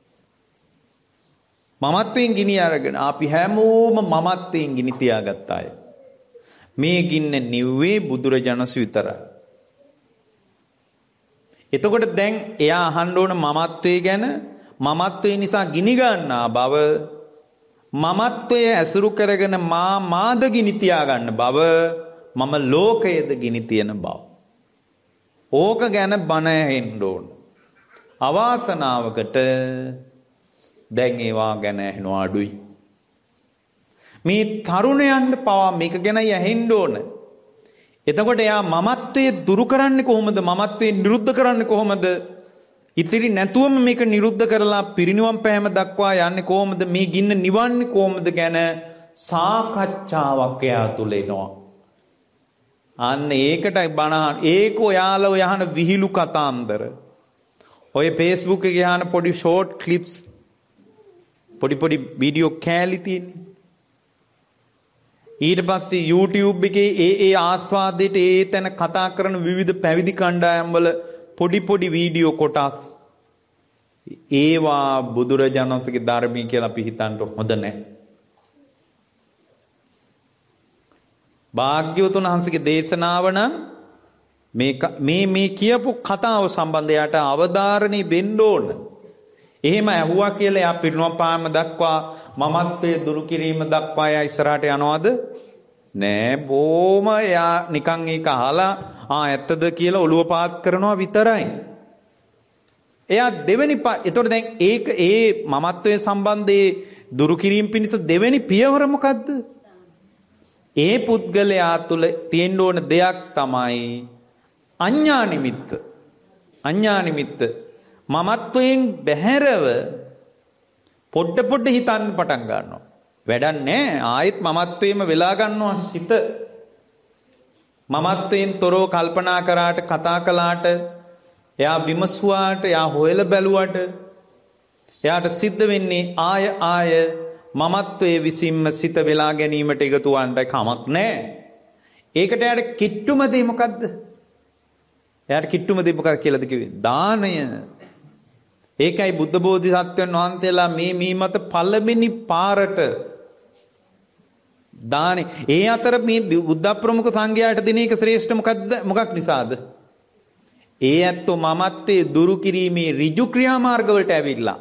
මමත්වයෙන් ගිනි අරගෙන අපි හැමෝම මමත්වයෙන් ගිනි තියාගත්ත අය. මේ ගින්න නිව්වේ බුදුරජාණන්ස් විතරයි. එතකොට දැන් එයා අහන්න ඕන මමත්වයේ ගැන, මමත්වයේ නිසා ගිනි ගන්නා බව, මමත්වයේ ඇසුරු කරගෙන මා මාද ගිනි තියාගන්න බව, මම ලෝකයේද ගිනි තියන බව. ඕක ගැන බණ ඇහෙන්න ඕන. අවාසනාවකට දැන් ඒවා ගැන ඇහෙනවා අඩුයි. මේ තරුණයන්ට පවා මේක ගැන ඇහෙන්න ඕන. එතකොට එයා මමත්වයේ දුරු කරන්නේ කොහොමද? මමත්වයේ නිරුද්ධ කරන්නේ කොහොමද? ඉතිරි නැතුවම මේක නිරුද්ධ කරලා පිරිනිවන් පෑම දක්වා යන්නේ කොහොමද? මේ ගින්න නිවන්නේ කොහොමද ගැන සාකච්ඡාවක් එයා තුල එනවා. අන්න ඒකටයි බණ. ඒක ඔයාලා යහන විහිළු කතාන්දර. ඔය Facebook එකේ යහන පොඩි ෂෝට් ක්ලිප්ස්, පොඩි පොඩි වීඩියෝ කෑලි තියෙන්නේ. ඊට පස්සේ YouTube එකේ ඒ ඒ ආස්වාදයට ඒ තැන කතා කරන විවිධ පැවිදි කණ්ඩායම් වල පොඩි පොඩි වීඩියෝ කොටස්. ඒවා බුදුරජාණන්සේගේ ධර්මයේ කියලා අපි හිතන්න හොඳ නැහැ. භාග්‍යවතුන් වහන්සේගේ දේශනාව නම් මේ මේ මේ කියපු කතාව සම්බන්ධයට අවධාරණය වෙන්න ඕන. එහෙම ඇහුවා කියලා එයා පිරිනොම් පාම දක්වා මමත්වයේ දුරු කිරීම දක්වා එයා ඉස්සරහට යනවද? නෑ. බොම එයා නිකන් ඒක අහලා ආ ඇත්තද කියලා ඔළුව පාත් කරනවා විතරයි. එයා දෙවෙනි එතකොට දැන් ඒක ඒ මමත්වයේ සම්බන්ධයේ දුරු කිරීම පිණිස දෙවෙනි පියවර මොකද්ද? ඒ පුද්ගලයා තුළ තියෙන්න ඕන දෙයක් තමයි අඤ්ඤා නිමිත්ත. අඤ්ඤා නිමිත්ත මමත්වයෙන් බැහැරව පොඩ පොඩ හිතන්න පටන් ගන්නවා. වැඩක් නැහැ. ආයෙත් මමත්වයේම වෙලා ගන්නවා සිත. මමත්වයෙන් තොරව කල්පනා කරාට, කතා කළාට, එයා විමසුවාට, එයා හොයලා බැලුවට එයාට සිද්ධ වෙන්නේ ආය ආය මමත්වයේ විසින්ම සිත වෙලා ගැනීමට එකතු වන්නයි කමක් නැහැ. ඒකට එයාට කිට්ටුම දේ මොකද්ද? එයාට කිට්ටුම දේ මොකක්ද කියලාද කිව්වේ? දානය. ඒකයි බුද්ධ බෝධිසත්වයන් වහන්සේලා මේ මීමත පළවෙනි පාරට දානේ. ඒ අතර මේ බුද්ධ ප්‍රමුඛ සංඝයාට දින එක ශ්‍රේෂ්ඨ මොකක්ද? මොකක් නිසාද? ඒ ඇත්තෝ මමත්වයේ දුරු කිරීමේ ඍජු ක්‍රියාමාර්ග වලට ඇවිල්ලා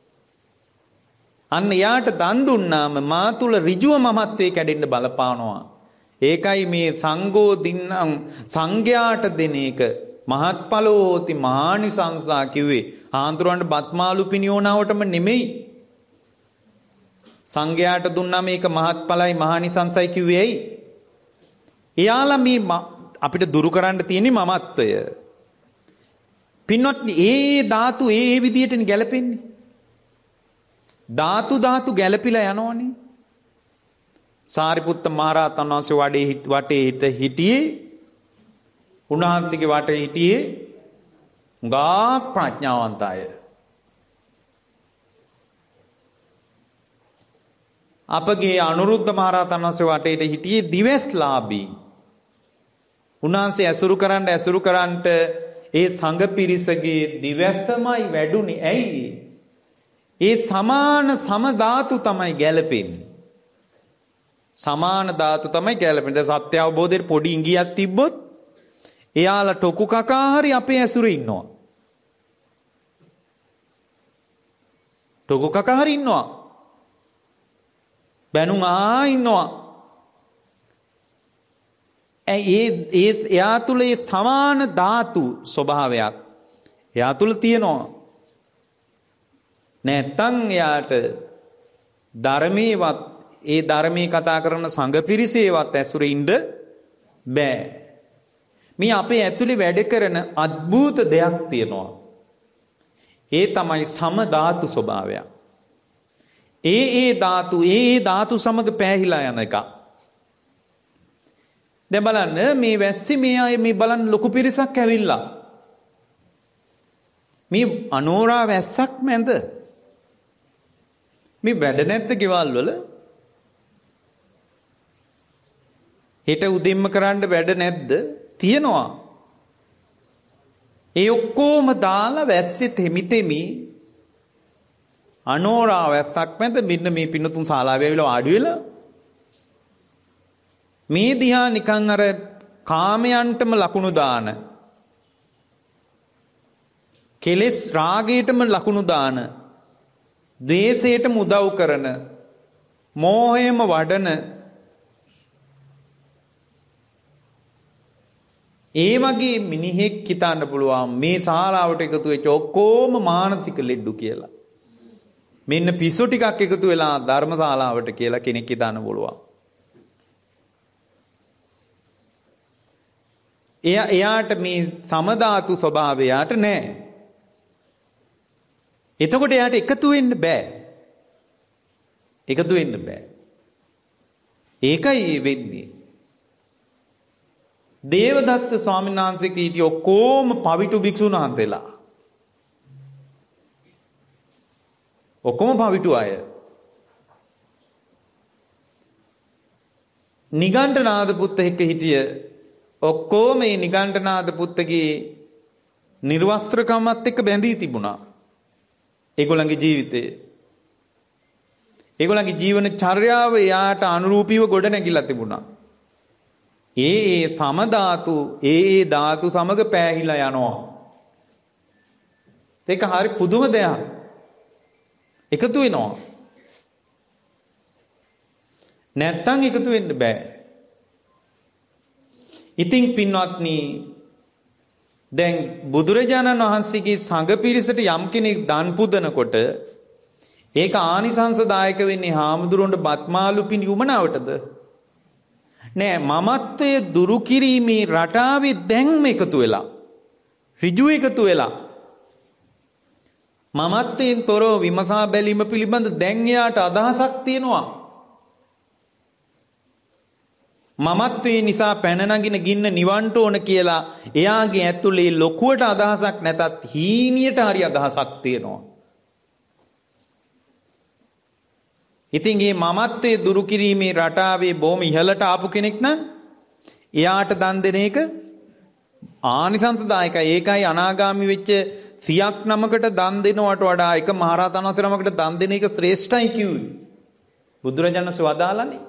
අන්න යාට දන් දුන්නාම මා තුල ඍජුව මමත්වයේ කැඩෙන්න බලපානවා. ඒකයි මේ සංඝෝ දින්නම් සංඝයාට දෙන එක මහත්ඵලෝ හෝති මහානිසංසා කිව්වේ. ආන්තරවන්ට බත්මාලු පිනියෝනාවටම නෙමෙයි. සංඝයාට දුන්නා මේක මහත්ඵලයි මහානිසංසයි කිව්වේ ඇයි? එයාලා මේ අපිට දුරු කරන්න තියෙන්නේ මමත්වය. පින්වත්නි, ඒ ධාතු ඒ ඒ විදියටනේ ගැලපෙන්නේ. ධාතු ධාතු ගැලපිලා යනවනේ. සාරිපුත්ත මහරහතන් වහන්සේ වඩේ වටේ හිටියේ, උන්වහන්සේගේ වටේ හිටියේ ගාක් ප්‍රඥාවන්ත අය. අපගේ අනුරුද්ධ මහරහතන් වහන්සේ වටේට හිටියේ දිවස්ලාභී. උන්වහන්සේ ඇසුරු කරන්න ඇසුරු කරන්නට ඒ සංඝ පිරිසගේ දිවැසමයි වැඩුණේ. ඇයි? ඒ සමාන සම ධාතු තමයි ගැලපෙන්නේ. සමාන ධාතු තමයි ගැලපෙන්නේ. දැන් සත්‍ය අවබෝධයේ පොඩි ඉඟියක් තිබ්බොත් එයාලා ටොකු කකා හරි අපේ ඇසුරේ ඉන්නවා. ටොකු කකා හරි ඉන්නවා. බැනුම් ආ ඉන්නවා. ඒ ඒ එයා තුල ඒ සමාන ධාතු ස්වභාවයක් එයා තුල තියෙනවා. නැත්තම් එයාට ධර්මයේවත් ඒ ධර්මයේ කතා කරන සංඝ පිරිසේවත් ඇසුරේ ඉන්න බෑ. මේ අපේ ඇතුලේ වැඩ කරන අద్భుත දෙයක් තියෙනවා. ඒ තමයි සම ධාතු ස්වභාවය. ඒ ඒ ධාතු ඒ ඒ ධාතු සමග පෑහිලා යන එක. දැන් බලන්න මේ වැස්සි මේ අය මේ බලන්න ලොකු පිරිසක් ඇවිල්ලා. මේ අනෝරා වැස්සක් මැද මේ වැඩ නැද්ද ගෙවල් වල? හෙට උදෙන්ම කරන්න වැඩ නැද්ද? තියෙනවා. ඒ ඔක්කොම දාලා වැස්සෙත් හිමිතෙමි අනෝරා වැස්සක් මැද මෙන්න මේ පින්නතුන් ශාලාවේ ඇවිල්ලා වාඩි වෙලා මේ දිහා නිකන් අර කාමයන්ටම ලකුණු දාන, කෙලෙස් රාගයටම ලකුණු දාන, ද්වේෂයටම උදව් කරන, මෝහයම වඩන, ඒ වගේ මිනිහෙක් හිතන්න පුළුවන් මේ ශාලාවට එකතු වෙච්ච ඔක්කොම මානසික ලෙඩු කියලා. මෙන්න පිස්සු ටිකක් එකතු වෙලා ධර්ම ශාලාවට කියලා කෙනෙක් හිතන්න පුළුවන්. එයා එයාට මේ සමධාතු ස්වභාවයට නැහැ. එතකොට එයාට එකතු වෙන්න බෑ. එකතු වෙන්න බෑ. ඒකයි වෙන්නේ. දේවදත්ත ස්වාමීන් වහන්සේ කීටි ඔක්කොම පවිටු භික්ෂුන් වහන්සේලා. ඔක්කොම පවිටු අය. නිගණ්ඨනාථ පුත්ත එක්ක හිටිය ඔක්කොම මේ නිගණ්ඨනාථ පුත්තගේ නිර්වස්ත්‍රකමත් එක්ක බැඳී තිබුණා. ඒගොල්ලන්ගේ ජීවිතේ. ඒගොල්ලන්ගේ ජීවන චර්යාව එයාට අනුරූපීව ගොඩ නැගිලා තිබුණා. ඒ ඒ සම ධාතු ඒ ඒ ධාතු සමග පෑහිලා යනවා. ඒක හරි පුදුම දෙයක්. එකතු වෙනවා. නැත්තම් එකතු වෙන්න බෑ. ඉතින් පින්වත්නි දැන් බුදුරජාණන් වහන්සේගේ සංඝ පිරිසට යම් කෙනෙක් දන් පුදනකොට ඒක ආනිසංසදායක වෙන්නේ හාමුදුරුවන්ට බත්මාලු පිණි උමනාවටද? නෑ, මමත්වයේ දුරු කිරීමේ රටාවේ දැන්ම එකතු වෙලා ඍජු එකතු වෙලා මමත්වයෙන් තොරව විමසා බැලීම පිළිබඳ දැන් එයාට අදහසක් තියෙනවා. මමත්වයේ නිසා පැන නගින ගින්න නිවන්ට ඕන කියලා එයාගේ ඇතුලේ ලොකුවට අදහසක් නැතත් හීනියට හරි අදහසක් තියෙනවා. ඉතින් මේ මමත්වයේ දුරු කිරීමේ රටාවේ බොහොම ඉහළට ආපු කෙනෙක් නම් එයාට දන් දෙන එක ආනිසංසදායකයි. ඒකයි අනාගාමි වෙච්ච සියක් නමකට දන් දෙනවට වඩා එක මහරහතන් වහන්සේ නමකට දන් දෙන එක ශ්‍රේෂ්ඨයි කිව්වේ. බුදුරජාණන් වහන්සේ වදාළනේ.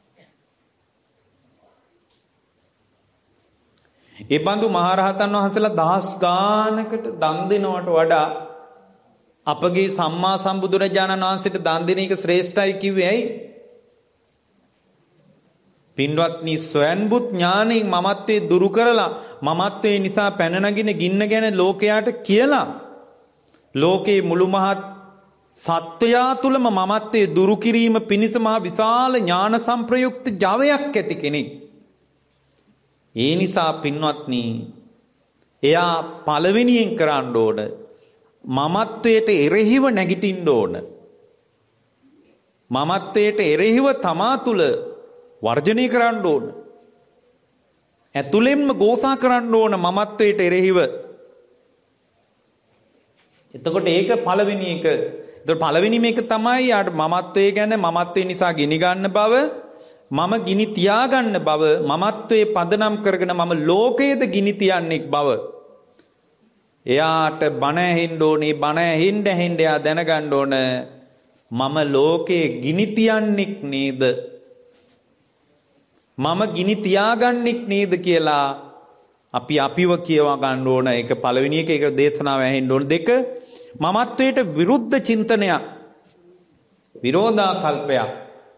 ඒ බඳු මහරහතන් වහන්සේලා දහස් ගානකට දන් දෙනවට වඩා අපගේ සම්මා සම්බුදුරජාණන් වහන්සේට දන් දෙන එක ශ්‍රේෂ්ඨයි කිව්වේ ඇයි? පින්වත්නි, ස්වයන්බුත් ඥාණයෙන් මමත්වයේ දුරු කරලා මමත්වයේ නිසා පැන නගින ගින්න ගැන ලෝකයට කියලා ලෝකේ මුළු මහත් සත්වයා තුලම මමත්වයේ දුරු කිරීම පිණිස මහ විශාල ඥාන සංප්‍රයුක්ත ජවයක් ඇති කෙනෙක්. ඒ නිසා පින්වත්නි, එයා පළවෙනියෙන් කරන්න ඕන මමත්වයට එරෙහිව නැගිටින්න ඕන. මමත්වයට එරෙහිව තමා තුල වර්ජනය කරන්න ඕන. ඇතුළෙන්ම ගෝසා කරන්න ඕන මමත්වයට එරෙහිව. එතකොට ඒක පළවෙනි එක. එතකොට පළවෙනි මේක තමයි යාට මමත්වයේ ගැන මමත්වයේ නිසා ගිනි ගන්න බව, මම ගිනි තියාගන්න බව, මමත්වයේ පදනම් කරගෙන මම ලෝකයේද ගිනි තියන්නෙක් බව. එයාට බණ ඇහෙන්න ඕනේ. බණ ඇහෙන්න ඇහෙන්න එයා දැනගන්න ඕන මම ලෝකයේ ගිනි තියන්නෙක් නේද? මම ගිනි තියාගන්නෙක් නේද කියලා අපි අපිව කියවා ගන්න ඕන. ඒක පළවෙනි එක. ඒක දේශනාව ඇහෙන්න ඕන. දෙක, මමත්වයට විරුද්ධ චින්තනයක් විරෝධාකල්පයක්.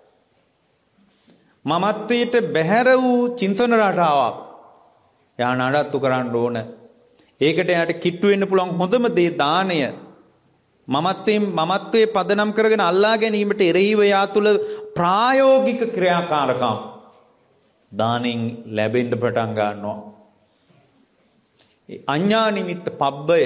මමත්වයට බැහැර වූ චින්තන රටාවක්. එයා නඩත්තු කරන්න ඕන. ඒකට එයාට කිට්ටු වෙන්න පුළුවන් හොඳම දේ දානය. මමත්වයෙන් මමත්වයේ පදනම් කරගෙන අල්ලා ගැනීමට එරෙහිව යා තුළ ප්‍රායෝගික ක්‍රියාකාරකම් දානෙන් ලැබෙන්න පටන් ගන්නවා. අඤ්ඤා නිමිත්ත පබ්බය.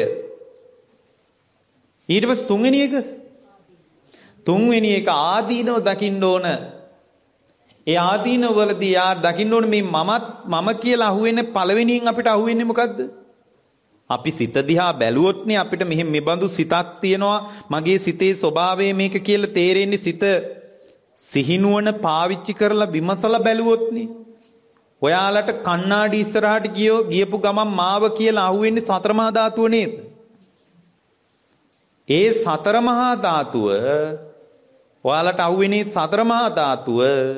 ඊට පස්සේ තුන්වෙනි එක තුන්වෙනි එක ආදීනව දකින්න ඕන. ඒ ආදීනව වලදී යා දකින්න ඕන මේ මමත් මම කියලා අහුවෙන්නේ පළවෙනියෙන් අපිට අහුවෙන්නේ මොකද්ද? අපි සිත දිහා බැලුවොත්නේ අපිට මෙහෙම මෙබඳු සිතක් තියෙනවා මගේ සිතේ ස්වභාවය මේක කියලා තේරෙන්නේ සිත සිහිනුවන පාවිච්චි කරලා විමසලා බැලුවොත්නේ. ඔයාලට කණ්ණාඩි ඉස්සරහට ගියෝ ගියපු ගමන් මාව කියලා අහුවෙන්නේ සතර මහා ධාතුව නේද? ඒ සතර මහා ධාතුව ඔයාලට අහුවෙන්නේ සතර මහා ධාතුව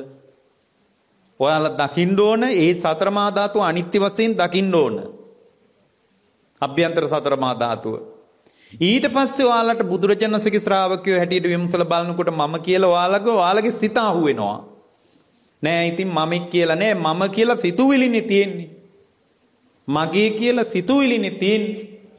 ඔයාලා දකින්න ඕන. ඒ සතර මහා ධාතුව අනිත්‍ය වශයෙන් දකින්න ඕන. අභ්‍යන්තර සතර මහා ධාතුව. ඊට පස්සේ ඔයාලට බුදුරජාණන්සේගේ ශ්‍රාවකයෝ හැටියට විමසලා බලනකොට මම කියලා ඔයාලගේ ඔයාලගේ සිත අහුවෙනවා. නෑ ඉතින් මමෙක් කියලා නෑ මම කියලා සිතුවිලිනේ තියෙන්නේ. මගේ කියලා සිතුවිලිනේ තියෙන්නේ.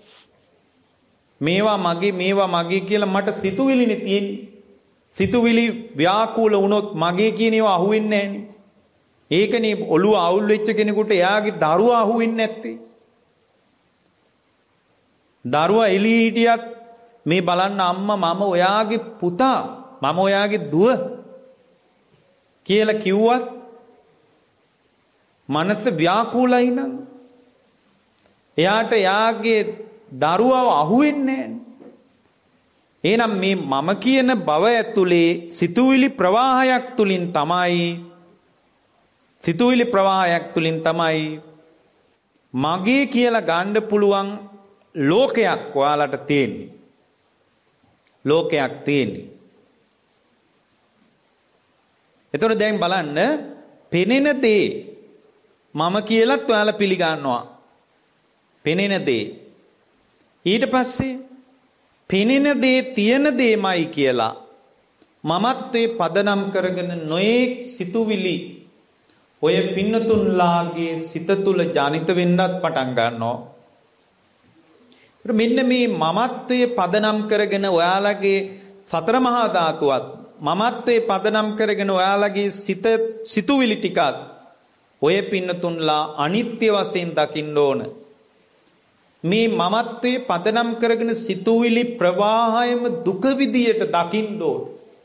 මේවා මගේ මේවා මගේ කියලා මට සිතුවිලිනේ තියෙන්නේ. සිතුවිලි ව්‍යාකූල වුණොත් මගේ කියන ඒවා අහුවෙන්නේ නෑනේ. ඒකනේ ඔළුව අවුල් වෙච්ච කෙනෙකුට එයාගේ දරුවා අහුවෙන්නේ නැත්තේ. දරුවා එළියේ හිටියත් මේ බලන්න අම්මා මම ඔයාගේ පුතා මම ඔයාගේ දුව කියලා කිව්වත් මනස ව්‍යාකූලයි නම් එයාට එයාගේ දරුවව අහුවෙන්නේ නැහැ. එහෙනම් මේ මම කියන බව ඇතුලේ සිතුවිලි ප්‍රවාහයක් තුලින් තමයි සිතුවිලි ප්‍රවාහයක් තුලින් තමයි මගේ කියලා ගන්න පුළුවන් ලෝකයක් ඔයාලට තියෙන්නේ. ලෝකයක් තියෙන්නේ. එතකොට දැන් බලන්න පෙනෙන දේ මම කියලාත් ඔයාලා පිළිගන්නවා. පෙනෙන දේ. ඊට පස්සේ පෙනෙන දේ තියෙන දේමයි කියලා මමත්වේ පදනම් කරගෙන නොඑක් සිතුවිලි ඔය පින්නතුන්ලාගේ සිත තුළ ජනිත වෙන්නත් පටන් ගන්නවා. මෙන්න මේ මමත්වයේ පදනම් කරගෙන ඔයාලගේ සතර මහා ධාතුවත් මමත්වයේ පදනම් කරගෙන ඔයාලගේ සිත සිතුවිලි ටිකත් ඔය පින්නතුන්ලා අනිත්‍ය වශයෙන් දකින්න ඕන. මේ මමත්වයේ පදනම් කරගෙන සිතුවිලි ප්‍රවාහයම දුක විදියට දකින්න ඕන.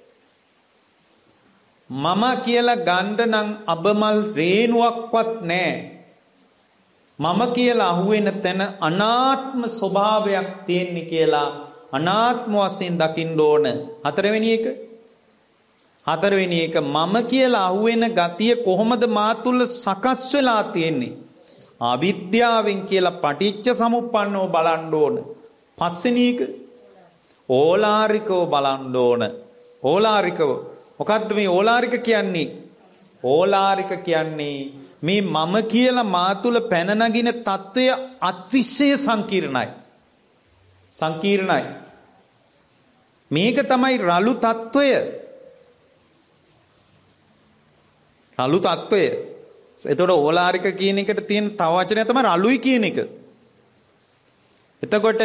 මම කියලා ගන්න නම් අබමල් රේණුවක්වත් නැහැ. මම කියලා අහුවෙන තැන අනාත්ම ස්වභාවයක් තියෙන්නේ කියලා අනාත්ම වශයෙන් දකින්න ඕන. හතරවෙනි එක හතරවෙනි එක මම කියලා අහුවෙන ගතිය කොහොමද මා තුළ සකස් වෙලා තියෙන්නේ? අවිද්‍යාවෙන් කියලා පටිච්ච සමුප්පන්නව බලන්න ඕන. පස්වෙනි එක ඕලාරිකව බලන්න ඕන. ඕලාරිකව මොකද්ද මේ ඕලාරික කියන්නේ? ඕලාරික කියන්නේ මේ මම කියලා මා තුළ පැන නගින తত্ত্বය අතිශය සංකීර්ණයි. සංකීර්ණයි. මේක තමයි රළු తত্ত্বය. රළු తত্ত্বය. එතකොට ඕලාරික කියන එකට තියෙන තව වචනය තමයි රළුයි කියන එක. එතකොට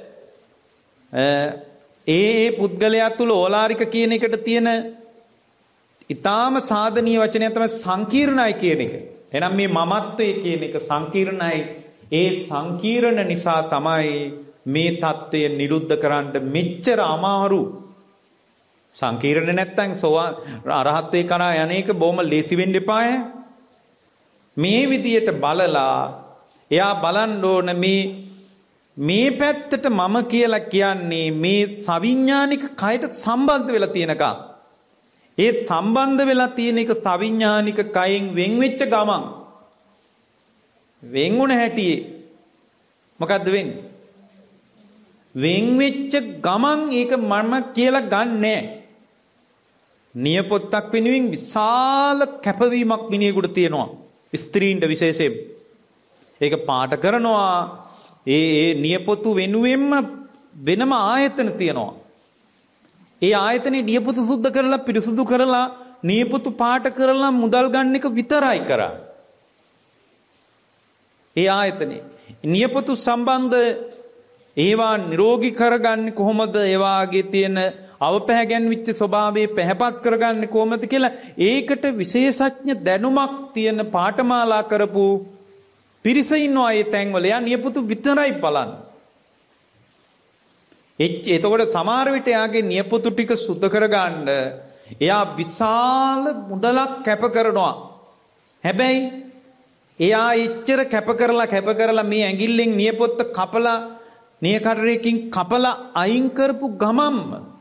ඒ ඒ පුද්ගලයා තුළ ඕලාරික කියන එකට තියෙන ඊටාම සාධනීය වචනය තමයි සංකීර්ණයි කියන එක. එහෙනම් මේ මමත්වයේ කියන එක සංකීර්ණයි. ඒ සංකීර්ණ නිසා තමයි මේ தত্ত্বය නිරුද්ධ කරන්න මෙච්චර අමාරු. සංකීර්ණ නැත්තම් සෝවා අරහත්වේ කරා යන්නේක බොහොම ලේසි වෙන්න එපාය. මේ විදියට බලලා එයා බලන්න ඕන මේ මේ පැත්තට මම කියලා කියන්නේ මේ සවිඥානික කයට සම්බන්ධ වෙලා තියෙනක. ඒ සම්බන්ධ වෙලා තියෙන එක සවිඥානික කයෙන් වෙන් වෙච්ච ගමන් වෙන් වුණ හැටි මොකද්ද වෙන්නේ? වෙන් වෙච්ච ගමන් ඒක මම කියලා ගන්නෑ. නියපොත්තක් වෙනුවෙන් විශාල කැපවීමක් මිනිහෙකුට තියෙනවා. ස්ත්‍රීන්ට විශේෂයෙන් ඒක පාට කරනවා. ඒ ඒ නියපොතු වෙනුවෙන්ම වෙනම ආයතන තියෙනවා. ඒ ආයතනේ නියපොතු සුද්ධ කරලා පිරිසුදු කරලා නියපොතු පාට කරලා මුදල් ගන්න එක විතරයි කරන්නේ. ඒ ආයතනේ නියපොතු සම්බන්ධ ඒවා නිරෝගී කරගන්නේ කොහොමද? ඒවාගේ තියෙන අවපැහැගැන්විච්ච ස්වභාවය පැහැපත් කරගන්නේ කොහොමද කියලා ඒකට විශේෂඥ දැනුමක් තියෙන පාඨමාලා කරපු පිරිස ඉන්නවා ඒ තැන්වල. යා නියපොතු විතරයි බලන්නේ. එතකොට සමහර විට යාගේ නියපොතු ටික සුද්ධ කරගන්න එයා විශාල මුදලක් කැප කරනවා. හැබැයි එයා එච්චර කැප කරලා කැප කරලා මේ ඇඟිල්ලෙන් නියපොත්ත කපලා නියකටරයකින් කපලා අයින් කරපු ගමම්ම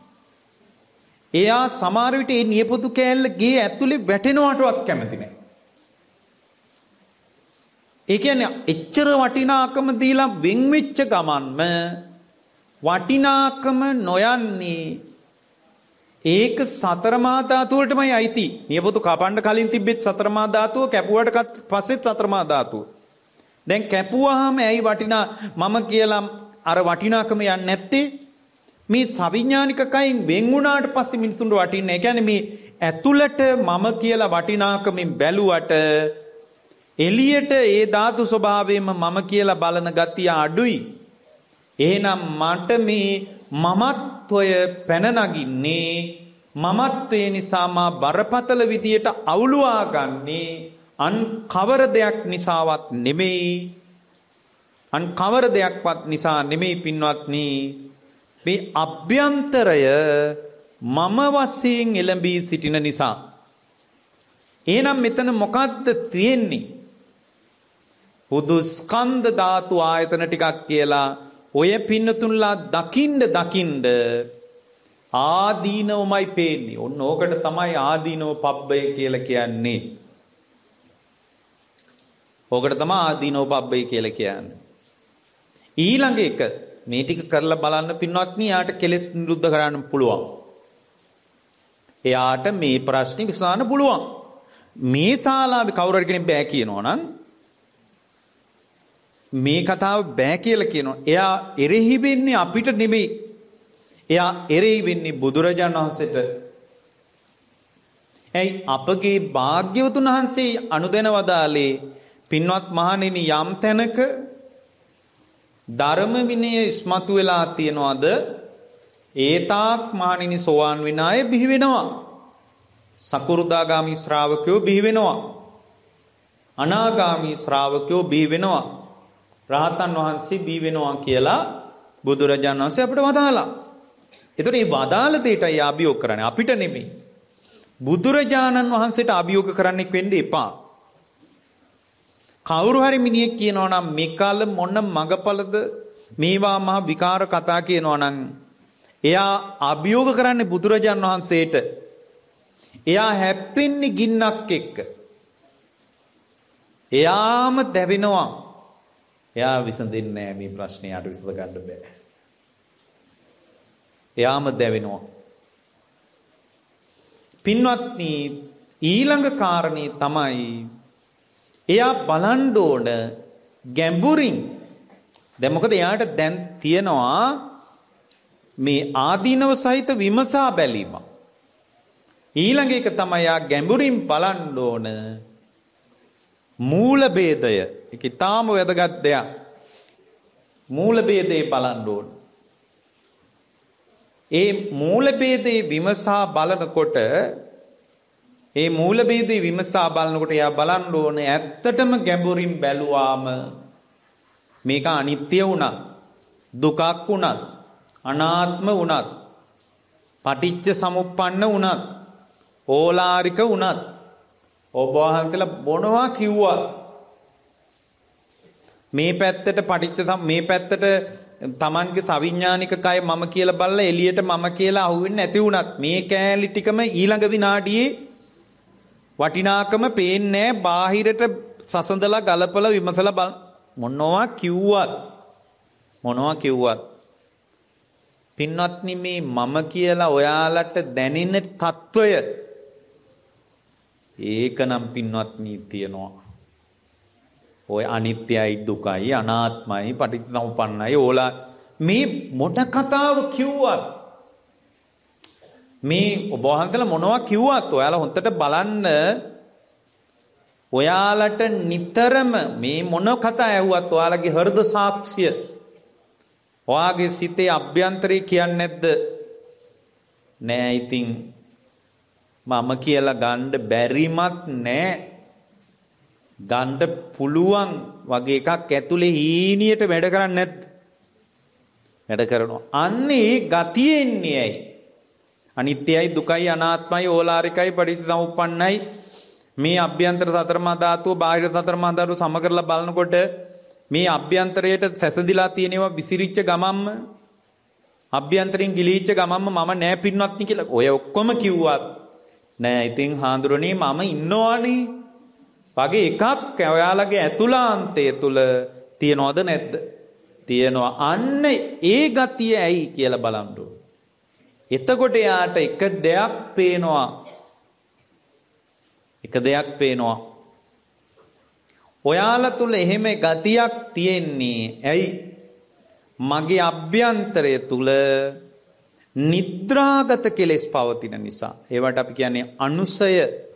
එයා සමහර විට මේ නියපොතු කෑල්ල ගේ ඇතුලේ වැටෙනවටවත් කැමති නැහැ. ඒ කියන්නේ එච්චර වටිනාකම දීලා වෙන් වෙච්ච ගමන්ම වටිනාකම නොයන්නේ ඒක සතර මහා ධාතු වලටමයි අයිති. නියපොතු කපන්න කලින් තිබෙත් සතර මහා ධාතුව, කැපුවට පස්සෙත් සතර මහා ධාතුව. දැන් කැපුවාම ඇයි වටිනා මම කියලා අර වටිනාකම යන්නේ නැත්තේ? මේ සවිඥානික කයින් වෙන් වුණාට පස්සේ මිනිසුන්ට වටින්නේ. ඒ කියන්නේ මේ ඇතුළට මම කියලා වටිනාකමින් බැලුවට එළියට ඒ ධාතු ස්වභාවයෙන්ම මම කියලා බලන ගතිය අඩුයි. එහෙනම් මට මේ මමත්වය පැන නගින්නේ මමත්වයේ නිසා මා බරපතල විදියට අවුලුවා ගන්නේ අන් කවර දෙයක් නිසාවත් නෙමෙයි. අන් කවර දෙයක්වත් නිසා නෙමෙයි පින්වත්නි. මේ අභ්‍යන්තරය මම වශයෙන් එළඹී සිටින නිසා. එහෙනම් මෙතන මොකද්ද තියෙන්නේ? පොදු ස්කන්ධ ධාතු ආයතන ටිකක් කියලා ඔය පින්නතුන්ලා දකින්න දකින්න ආදීනවමයි පේන්නේ. ඔන්න ඕකට තමයි ආදීනව පබ්බය කියලා කියන්නේ. ඕකට තමයි ආදීනව පබ්බය කියලා කියන්නේ. ඊළඟ එක මේ ටික කරලා බලන්න පින්වත්නි, යාට කෙලෙස් නිරුද්ධ කරන්න පුළුවන්. එයාට මේ ප්‍රශ්නේ විසඳන්න පුළුවන්. මේ ශාලාවේ කවුරු හරි කෙනෙක් බෑ කියනවා නම් මේ කතාව බෑ කියලා කියනවා. එයා එරෙහි වෙන්නේ අපිට නෙමෙයි. එයා එරෙහි වෙන්නේ බුදුරජාණන් වහන්සේට. එයි අපගේ භාග්‍යවතුන් වහන්සේ අනුදැන වදාලේ පින්වත් මහණෙනි, යම් තැනක ධර්ම විනය ඉස්මතු වෙලා තියනවාද ඒතාක් මහණෙනි සෝවාන් වෙන අය බිහි වෙනවා. සකුරුදාගාමි ශ්‍රාවකයෝ බිහි වෙනවා. අනාගාමි ශ්‍රාවකයෝ බිහි වෙනවා. රහතන් වහන්සේ බිහි වෙනවා කියලා බුදුරජාණන් වහන්සේ අපිට වදාලා. ඒතකොට මේ වදාළ දෙයටයි අභියෝග කරන්නේ, අපිට නෙමෙයි. බුදුරජාණන් වහන්සේට අභියෝග කරන්නෙක් වෙන්න එපා. කවුරු හරි මිනිහෙක් කියනවා නම් මේ කාල මොන මගපලද මේවා මහ විකාර කතා කියනවා නම් එයා අභියෝග කරන්නේ බුදුරජාණන් වහන්සේට. එයා හැප්පෙන්නේ ගින්නක් එක්ක. එයාම දැවෙනවා. එයා විසඳෙන්නේ නැහැ මේ ප්‍රශ්නේ. යාට විසඳ ගන්න බෑ. එයාම දැවෙනවා. පින්වත්නි, ඊළඟ කාරණේ තමයි එයා බලන්න ඕන ගැඹුරින්. දැන් මොකද එයාට දැන් තියනවා මේ ආදීනව සහිත විමසා බැලීම. ඊළඟ එක තමයි එයා ගැඹුරින් බලන්න ඕන මූල ભેදය. ඒක ඊටාම වැදගත් දෙයක්. මූල ભેදේ බලන්න ඕන. ඒ මූල ભેදේ විමසා බලනකොට ඒ මූල ભેදේ විමසා බලනකොට එයා බලන්න ඕනේ ඇත්තටම ගැඹුරින් බැලුවාම මේක අනිත්‍ය වුණත්, දුකක් වුණත්, අනාත්ම වුණත්, පටිච්ච සමුප්පන්න වුණත්, ඕලාරික වුණත්, ඔබ වහන්සේලා මොනවා කිව්වා මේ පැත්තට පටිච්ච මේ පැත්තට තමන්ගේ සවිඥානික කය මම කියලා බලලා එළියට මම කියලා අහුවෙන්නේ නැති වුණත් මේ කෑලි ටිකම ඊළඟ විනාඩියේ වටිනාකම පේන්නේ නැහැ. බාහිරට සසඳලා ගලපලා විමසලා බල මොනවා කිව්වත් මොනවා කිව්වත් පින්වත්නි, මේ මම කියලා ඔයාලට දැනෙන తত্ত্বය ඒකනම් පින්වත්නි තියනවා. ඔය අනිත්‍යයි, දුකයි, අනාත්මයි, පටිච්චසමුප්පන්නයි ඕලා මේ මොඩ කතාව කිව්වත් මේ ඔබ වහන්සේලා මොනවා කිව්වත් ඔයාලා හොන්දට බලන්න ඔයාලට නිතරම මේ මොන කතා ඇහුවත් ඔයාලගේ හෘද සාක්ෂිය ඔයාගේ සිතේ අභ්‍යන්තරය කියන්නේ නැද්ද? නෑ ඉතින් මම කියලා ගන්න බැරිමත් නෑ. ගන්න පුළුවන් වගේ එකක් ඇතුලේ හීනියට වැඩ කරන්නේ නැද්ද? වැඩ කරනවා. අන්නේ ගතිය එන්නේ ඇයි? අනිත්‍යයි දුකයි අනාත්මයි ඕලාරිකයි පටිච්චසමුප්පන්නයි මේ අභ්‍යන්තර සතරමා ධාතුව බාහිර සතරමා ධාතුව සම කරලා බලනකොට මේ අභ්‍යන්තරයට සැසඳිලා තියෙනවා විසිරිච්ච ගමම්ම අභ්‍යන්තරින් ගිලීච්ච ගමම්ම මම නෑ පින්වත්නි කියලා ඔය ඔක්කොම කිව්වත් නෑ ඉතින් හාඳුරනේ මම ඉන්නවනේ වගේ එකක් ඔයාලගේ ඇතුළාන්තය තුල තියනවද නැද්ද? තියෙනවා. අන්න ඒ ගතිය ඇයි කියලා බලන්න ඕන. එතකොට යාට එක දෙයක් පේනවා. එක දෙයක් පේනවා. ඔයාලා තුල එහෙම ගතියක් තියෙන්නේ ඇයි? මගේ අභ්‍යන්තරය තුල නිද්‍රාගත කෙලෙස් පවතින නිසා. ඒවට අපි කියන්නේ අනුසය.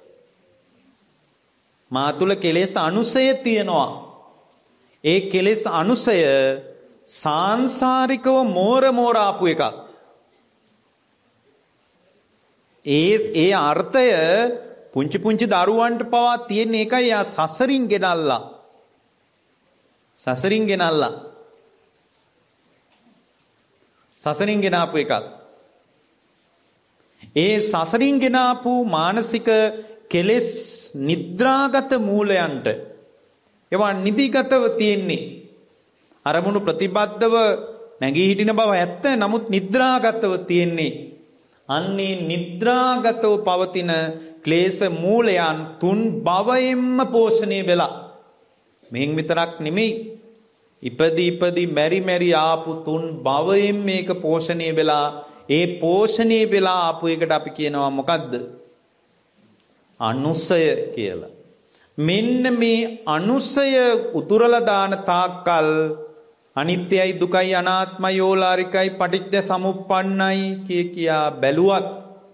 මා තුල කෙලෙස් අනුසය තියෙනවා. ඒ කෙලෙස් අනුසය සාංශාරිකව මෝර මෝර ආපු එකක්. ඒ ඒ අර්ථය පුංචි පුංචි දරුවන්ට පවා තියෙන එකයි යා සසරින් ගෙනල්ලා. සසරින් ගෙනල්ලා. සසරින් ගෙනාපු එකක්. ඒ සසරින් ගෙනාපු මානසික කෙලෙස් නිද්‍රාගත මූලයන්ට ඒවා නිදිගතව තියෙන්නේ. අරමුණු ප්‍රතිබද්ධව නැගී හිටින බව ඇත්ත. නමුත් නිද්‍රාගතව තියෙන්නේ. අන්නේ නිද්‍රාගතව පවතින ක්ලේශ මූලයන් තුන් භවයෙන්ම පෝෂණය වෙලා. මෙන් විතරක් නෙමෙයි. ඉපදි ඉපදි මෙරි මෙරි ආපු තුන් භවයෙන් මේක පෝෂණය වෙලා ඒ පෝෂණය වෙලා ආපු එකට අපි කියනවා මොකද්ද? අනුසය කියලා. මෙන්න මේ අනුසය උතුරලා දාන තාක්කල් අනිත්‍යයි දුකයි අනාත්මයි ඕලාරිකයි පටිච්ච සමුප්පන්නයි කිය කියා බැලුවත්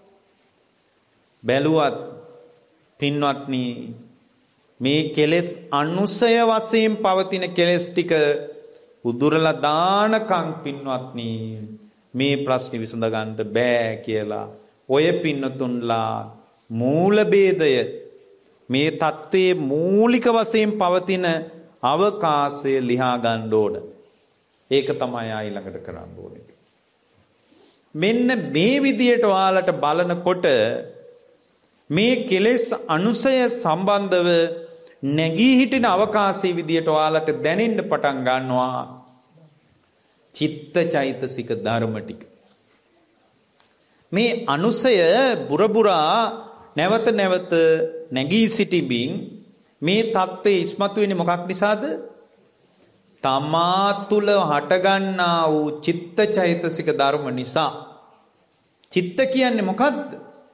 බැලුවත් පින්වත්නි මේ කෙලෙස් අනුසය වශයෙන් පවතින කෙලෙස් ටික උදුරලා දානකම් පින්වත්නි මේ ප්‍රශ්නේ විසඳ ගන්න බෑ කියලා ඔය පින්නතුන්ලා මූල ભેදය මේ தત્ත්වයේ මූලික වශයෙන් පවතින අවකාශය ලියා ගන්න ඕන. ඒක තමයි ආ ඊළඟට කරන්න ඕනේ. මෙන්න මේ විදියට ඔයාලට බලනකොට මේ කෙලෙස් අනුසය සම්බන්ධව නැගී හිටින අවකාශයේ විදියට ඔයාලට දැනෙන්න පටන් ගන්නවා චිත්ත චෛතසික ධර්ම ටික. මේ අනුසය බුරබුරා නැවත නැවත නැගී සිටිමින් මේ தત્ත්වයේ ඉස්මතු වෙන්නේ මොකක් නිසාද? තමා තුල හටගන්නා වූ චිත්ත චෛතසික ධර්ම නිසා. චිත්ත කියන්නේ මොකද්ද?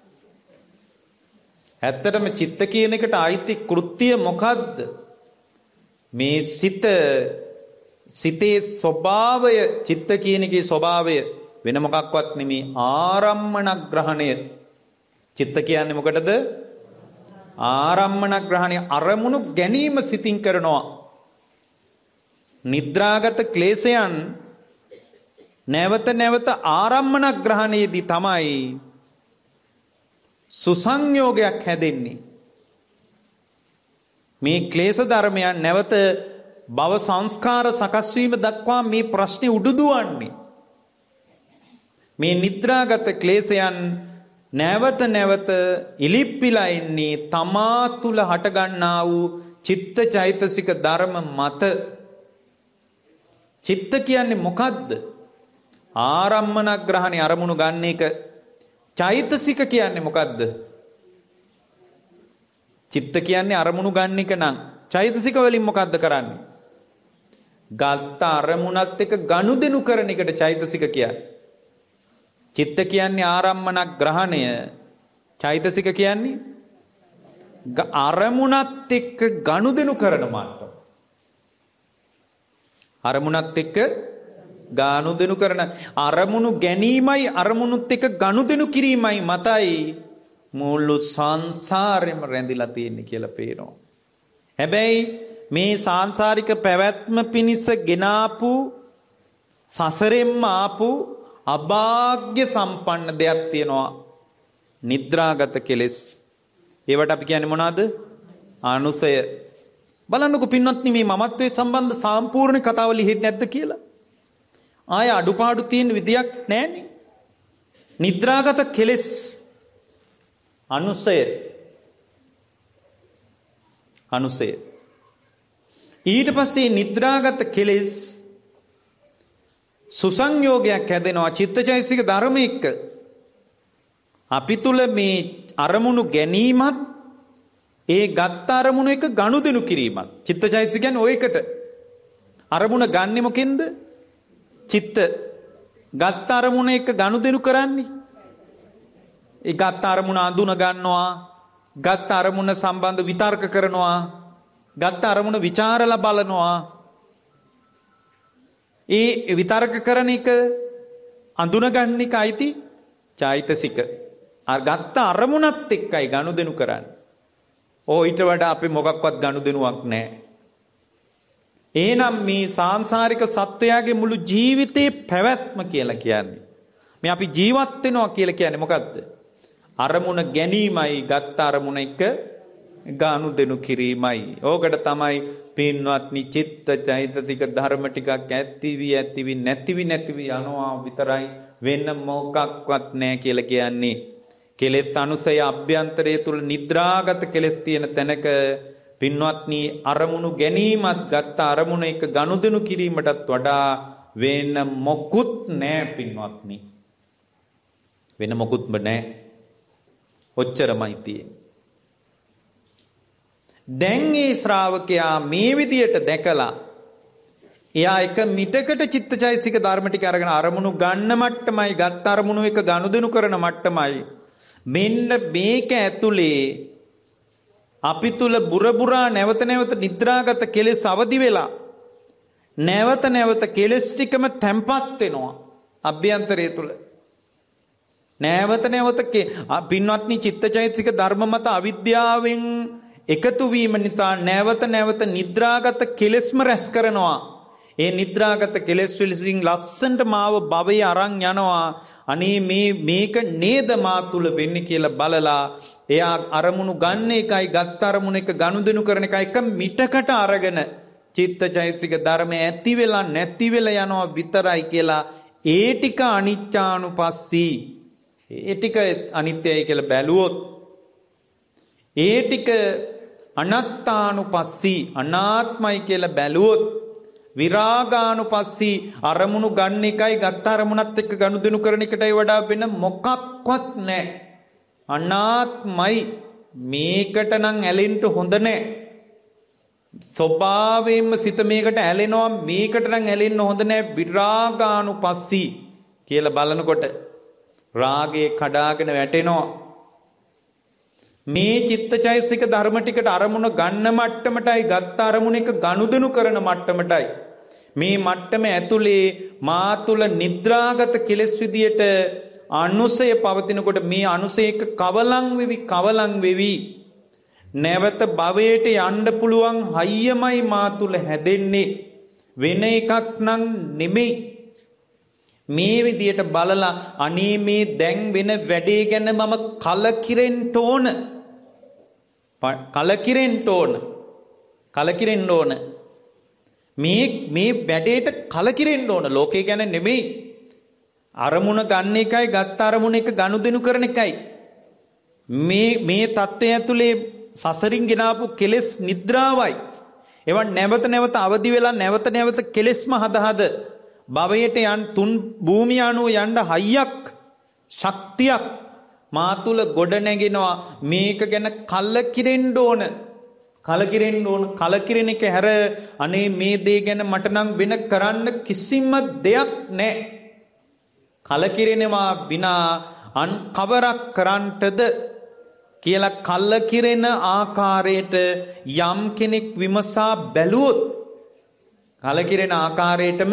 ඇත්තටම චිත්ත කියන එකට ආйти කෘත්‍ය මොකද්ද? මේ සිත සිතේ ස්වභාවය චිත්ත කියන එකේ ස්වභාවය වෙන මොකක්වත් නෙමේ ආරම්මන ග්‍රහණය. චිත්ත කියන්නේ මොකටද? ආරම්මන ග්‍රහණය අරමුණු ගැනීම සිතින් කරනවා. නිද්‍රාගත ක්ලේශයන් නැවත නැවත ආරම්මන ග්‍රහණයේදී තමයි සුසංයෝගයක් හැදෙන්නේ. මේ ක්ලේශ ධර්මයන් නැවත භව සංස්කාර සකස් වීම දක්වා මේ ප්‍රශ්නේ උඩුදුවන්නේ. මේ නිද්‍රාගත ක්ලේශයන් නැවත නැවත ඉලිප්පිලා ඉන්නේ තමා තුල හටගන්නා වූ චිත්ත චෛතසික ධර්ම මත. චිත්ත කියන්නේ මොකද්ද? ආරම්මන ග්‍රහණي අරමුණු ගන්න එක. චෛතසික කියන්නේ මොකද්ද? චිත්ත කියන්නේ අරමුණු ගන්න එක නම් චෛතසික වලින් මොකද්ද කරන්නේ? ගත්ත අරමුණත් එක්ක ගනුදෙනු කරන එකට චෛතසික කියන්නේ. චිත්ත කියන්නේ ආරම්මන ග්‍රහණය. චෛතසික කියන්නේ අරමුණත් එක්ක ගනුදෙනු කරන මට්ටම. අරමුණත් එක්ක ගනුදෙනු කරන අරමුණු ගැනීමයි අරමුණුත් එක්ක ගනුදෙනු කිරීමයි මතයි මුළු සංසාරෙම රැඳිලා තියෙන්නේ කියලා පේනවා. හැබැයි මේ සාංශාරික පැවැත්ම පිණිස ගෙනාපු සසරෙන්ම ආපු අභාග්‍ය සම්පන්න දෙයක් තියෙනවා. නිද්‍රාගත කෙලෙස්. ඒවට අපි කියන්නේ මොනවද? අනුසය. බලන්නකො පින්වත්නි මේ මමත්වයේ සම්බන්ධ සම්පූර්ණ කතාව ලිහෙන්නේ නැද්ද කියලා. ආය අඩුපාඩු තියෙන විදියක් නැහැනේ. නිද්‍රාගත කෙලෙස් අනුසය. අනුසය. ඊට පස්සේ නිද්‍රාගත කෙලෙස් සුසංයෝගයක් හැදෙනවා චිත්තචෛතසික ධර්ම එක්ක. අපි තුල මේ අරමුණු ගැනීමත් ඒ ගත්ත අරමුණු එක ගනුදෙනු කිරීමත් චිත්තචෛතසික කියන්නේ ඔය එකට. අරමුණ ගන්නෙ මොකෙන්ද? චිත්ත. ගත්ත අරමුණ එක ගනුදෙනු කරන්නේ. ඒ ගත්ත අරමුණ අඳුන ගන්නවා. ගත්ත අරමුණ සම්බන්ධ විතර්ක කරනවා. ගත්ත අරමුණ ਵਿਚාරලා බලනවා. ඒ විතර්ක කරන එක අඳුනගන්න එක අයිති චෛතසික. අර ගත්ත අරමුණත් එක්කයි ගනුදෙනු කරන්නේ. ඕ ඊට වඩා අපි මොකක්වත් ගනුදෙනුවක් නැහැ. එහෙනම් මේ සාංශාරික සත්වයාගේ මුළු ජීවිතේ පැවැත්ම කියලා කියන්නේ. මේ අපි ජීවත් වෙනවා කියලා කියන්නේ මොකද්ද? අරමුණ ගැනීමයි ගත්ත අරමුණ එක්ක ගනුදෙනු කිරීමයි. ඕකට තමයි පින්වත්නි චිත්ත චෛතසික ධර්ම ටිකක් ඇතිවි ඇතිවි නැතිවි නැතිවි යනවා විතරයි වෙන මොකක්වත් නැහැ කියලා කියන්නේ. කෙලෙස් අනුසය අභ්‍යන්තරයේ තුල නිද්‍රාගත කෙලෙස් තියෙන තැනක පින්වත්නි අරමුණු ගැනීමත් ගත්ත අරමුණ එක ගනුදෙනු කිරීමටත් වඩා වෙන මොකුත් නැහැ පින්වත්නි. වෙන මොකුත්ම නැහැ. ඔච්චරමයි තියෙන්නේ. දැන් මේ ශ්‍රාවකයා මේ විදියට දැකලා එයා එක මිටකට චිත්තචෛතසික ධර්ම ටික අරගෙන අරමුණු ගන්න මට්ටමයි ගත්ත අරමුණු එක ගනුදෙනු කරන මට්ටමයි මෙන්න මේක ඇතුලේ අපි තුල බුරබුරා නැවත නැවත නිද්‍රාගත කෙලෙස් අවදි වෙලා නැවත නැවත කෙලෙස් ටිකම තැම්පත් වෙනවා අභ්‍යන්තරය තුල. නැවත නැවත පින්වත්නි චිත්තචෛතසික ධර්ම මත අවිද්‍යාවෙන් එකතු වීම නිසා නැවත නැවත නිද්‍රාගත කෙලෙස්ම රැස් කරනවා. ඒ නිද්‍රාගත කෙලෙස් විසින් ලස්සනට මාව භවයේ අරන් යනවා. අනේ මේ මේක නේද මා තුල වෙන්නේ කියලා බලලා එයා අරමුණු ගන්න එකයි ගත්ත අරමුණ එක ගනුදෙනු කරන එකයි එක මිටකට අරගෙන චිත්තචෛතසික ධර්ම ඇති වෙලා නැති වෙලා යනවා විතරයි කියලා ඒ ටික අනිච්චානුපස්සී ඒ ටික අනිත්‍යයි කියලා බැලුවොත් ඒ ටික අනත්තානුපස්සී අනාත්මයි කියලා බැලුවොත් විරාගානුපස්සී අරමුණු ගන්න එකයි ගත්ත අරමුණත් එක්ක ගනුදෙනු කරන එකටයි වඩා වෙන මොකක්වත් නැහැ. අනාත්මයි. මේකට නම් ඇලෙන්න හොඳ නැහැ. ස්වභාවයෙන්ම සිත මේකට ඇලෙනවා මේකට නම් ඇලෙන්න හොඳ නැහැ. විරාගානුපස්සී කියලා බලනකොට රාගේ කඩාගෙන වැටෙනවා. මේ චිත්තචෛතසික ධර්ම ටිකට අරමුණ ගන්න මට්ටමටයි ගත්ත අරමුණ එක ගනුදෙනු කරන මට්ටමටයි මේ මට්ටම ඇතුලේ මා තුල නිද්‍රාගත කෙලෙස් විදියට අනුසය පවතිනකොට මේ අනුසයක කවලං වෙවි කවලං වෙවි නැවත භවයට යන්න පුළුවන් හයියමයි මා තුල හැදෙන්නේ වෙන එකක් නම් නෙමෙයි. මේ විදියට බලලා අනේ මේ දැන් වෙන වැඩේ ගැන මම කලකිරෙන්න ඕන කලකිරෙන්න ඕන කලකිරෙන්න ඕන මේ මේ වැඩේට කලකිරෙන්න ඕන ලෝකේ ගැන නෙමෙයි අරමුණ ගන්න එකයි ගත්ත අරමුණ එක ගනුදෙනු කරන එකයි මේ මේ தත්ත්වය ඇතුලේ සසරින් ගෙනාපු කෙලෙස් නිද්‍රාවයි එවන් නැවත නැවත අවදි වෙලා නැවත නැවත කෙලෙස්ම හද හද භවයට යන් තුන් භූමිය අනුව යන්න හයියක් ශක්තියක් මා තුල ගොඩ නැගෙනවා මේක ගැන කලකිරෙන්න ඕන කලකිරෙන්න ඕන කලකිරෙන එක හැර අනේ මේ දේ ගැන මට නම් වෙන කරන්න කිසිම දෙයක් නැහැ කලකිරෙනවා විනා අන් කවරක් කරන්නටද කියලා කලකිරෙන ආකාරයට යම් කෙනෙක් විමසා බැලුවොත් කලකිරෙන ආකාරයටම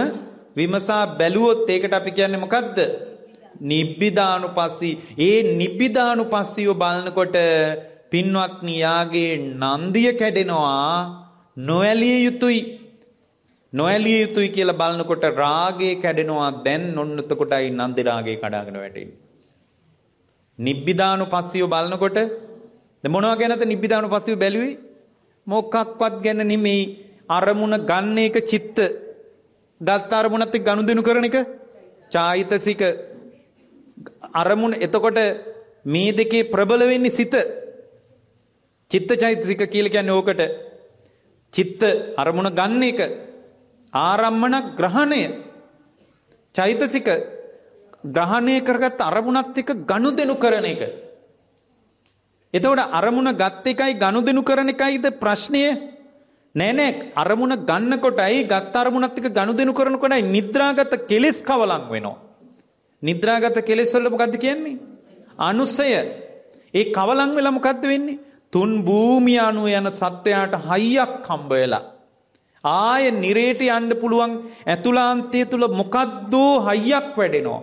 විමසා බැලුවොත් ඒකට අපි කියන්නේ මොකද්ද? නිබ්බිදානුපස්සී. ඒ නිබ්බිදානුපස්සීව බලනකොට පින්වත්නි යාගේ නන්දිය කැඩෙනවා. නොඇලිය යුතුයි. නොඇලිය යුතුයි කියලා බලනකොට රාගය කැඩෙනවා. දැන් ඔන්න එතකොටයි නන්දි රාගය කඩාගෙන වැටෙන්නේ. නිබ්බිදානුපස්සීව බලනකොට දැන් මොනවා ගැනද නිබ්බිදානුපස්සීව බැලුවේ? මොකක්වත් ගැන නෙමෙයි. අරමුණ ගන්න එක චිත්ත. ගත් අරමුණත් එක්ක ගනුදෙනු කරන එක චෛතසික. අරමුණ එතකොට මේ දෙකේ ප්‍රබල වෙන්නේ සිත. චිත්ත චෛතසික කියලා කියන්නේ ඕකට. චිත්ත අරමුණ ගන්න එක. ආරම්මන ග්‍රහණය. චෛතසික ග්‍රහණය කරගත් අරමුණත් එක්ක ගනුදෙනු කරන එක. එතකොට අරමුණ ගත් එකයි ගනුදෙනු කරන එකයිද ප්‍රශ්නය? නෑ නෑ අරමුණ ගන්නකොටයි ගත් අරමුණත් එක්ක ගනුදෙනු කරනකොටයි නිද්‍රාගත කෙලෙස් කවලම් වෙනවා. නිද්‍රාගත කෙලෙස් වල මොකද්ද කියන්නේ? අනුසය. ඒ කවලම් වෙලා මොකද්ද වෙන්නේ? තුන් භූමිය අනු යන සත්වයාට හයියක් හම්බ වෙලා ආය නිරේට යන්න පුළුවන් ඇතුළාන්තය තුල මොකද්ද හයියක් වැඩෙනවා.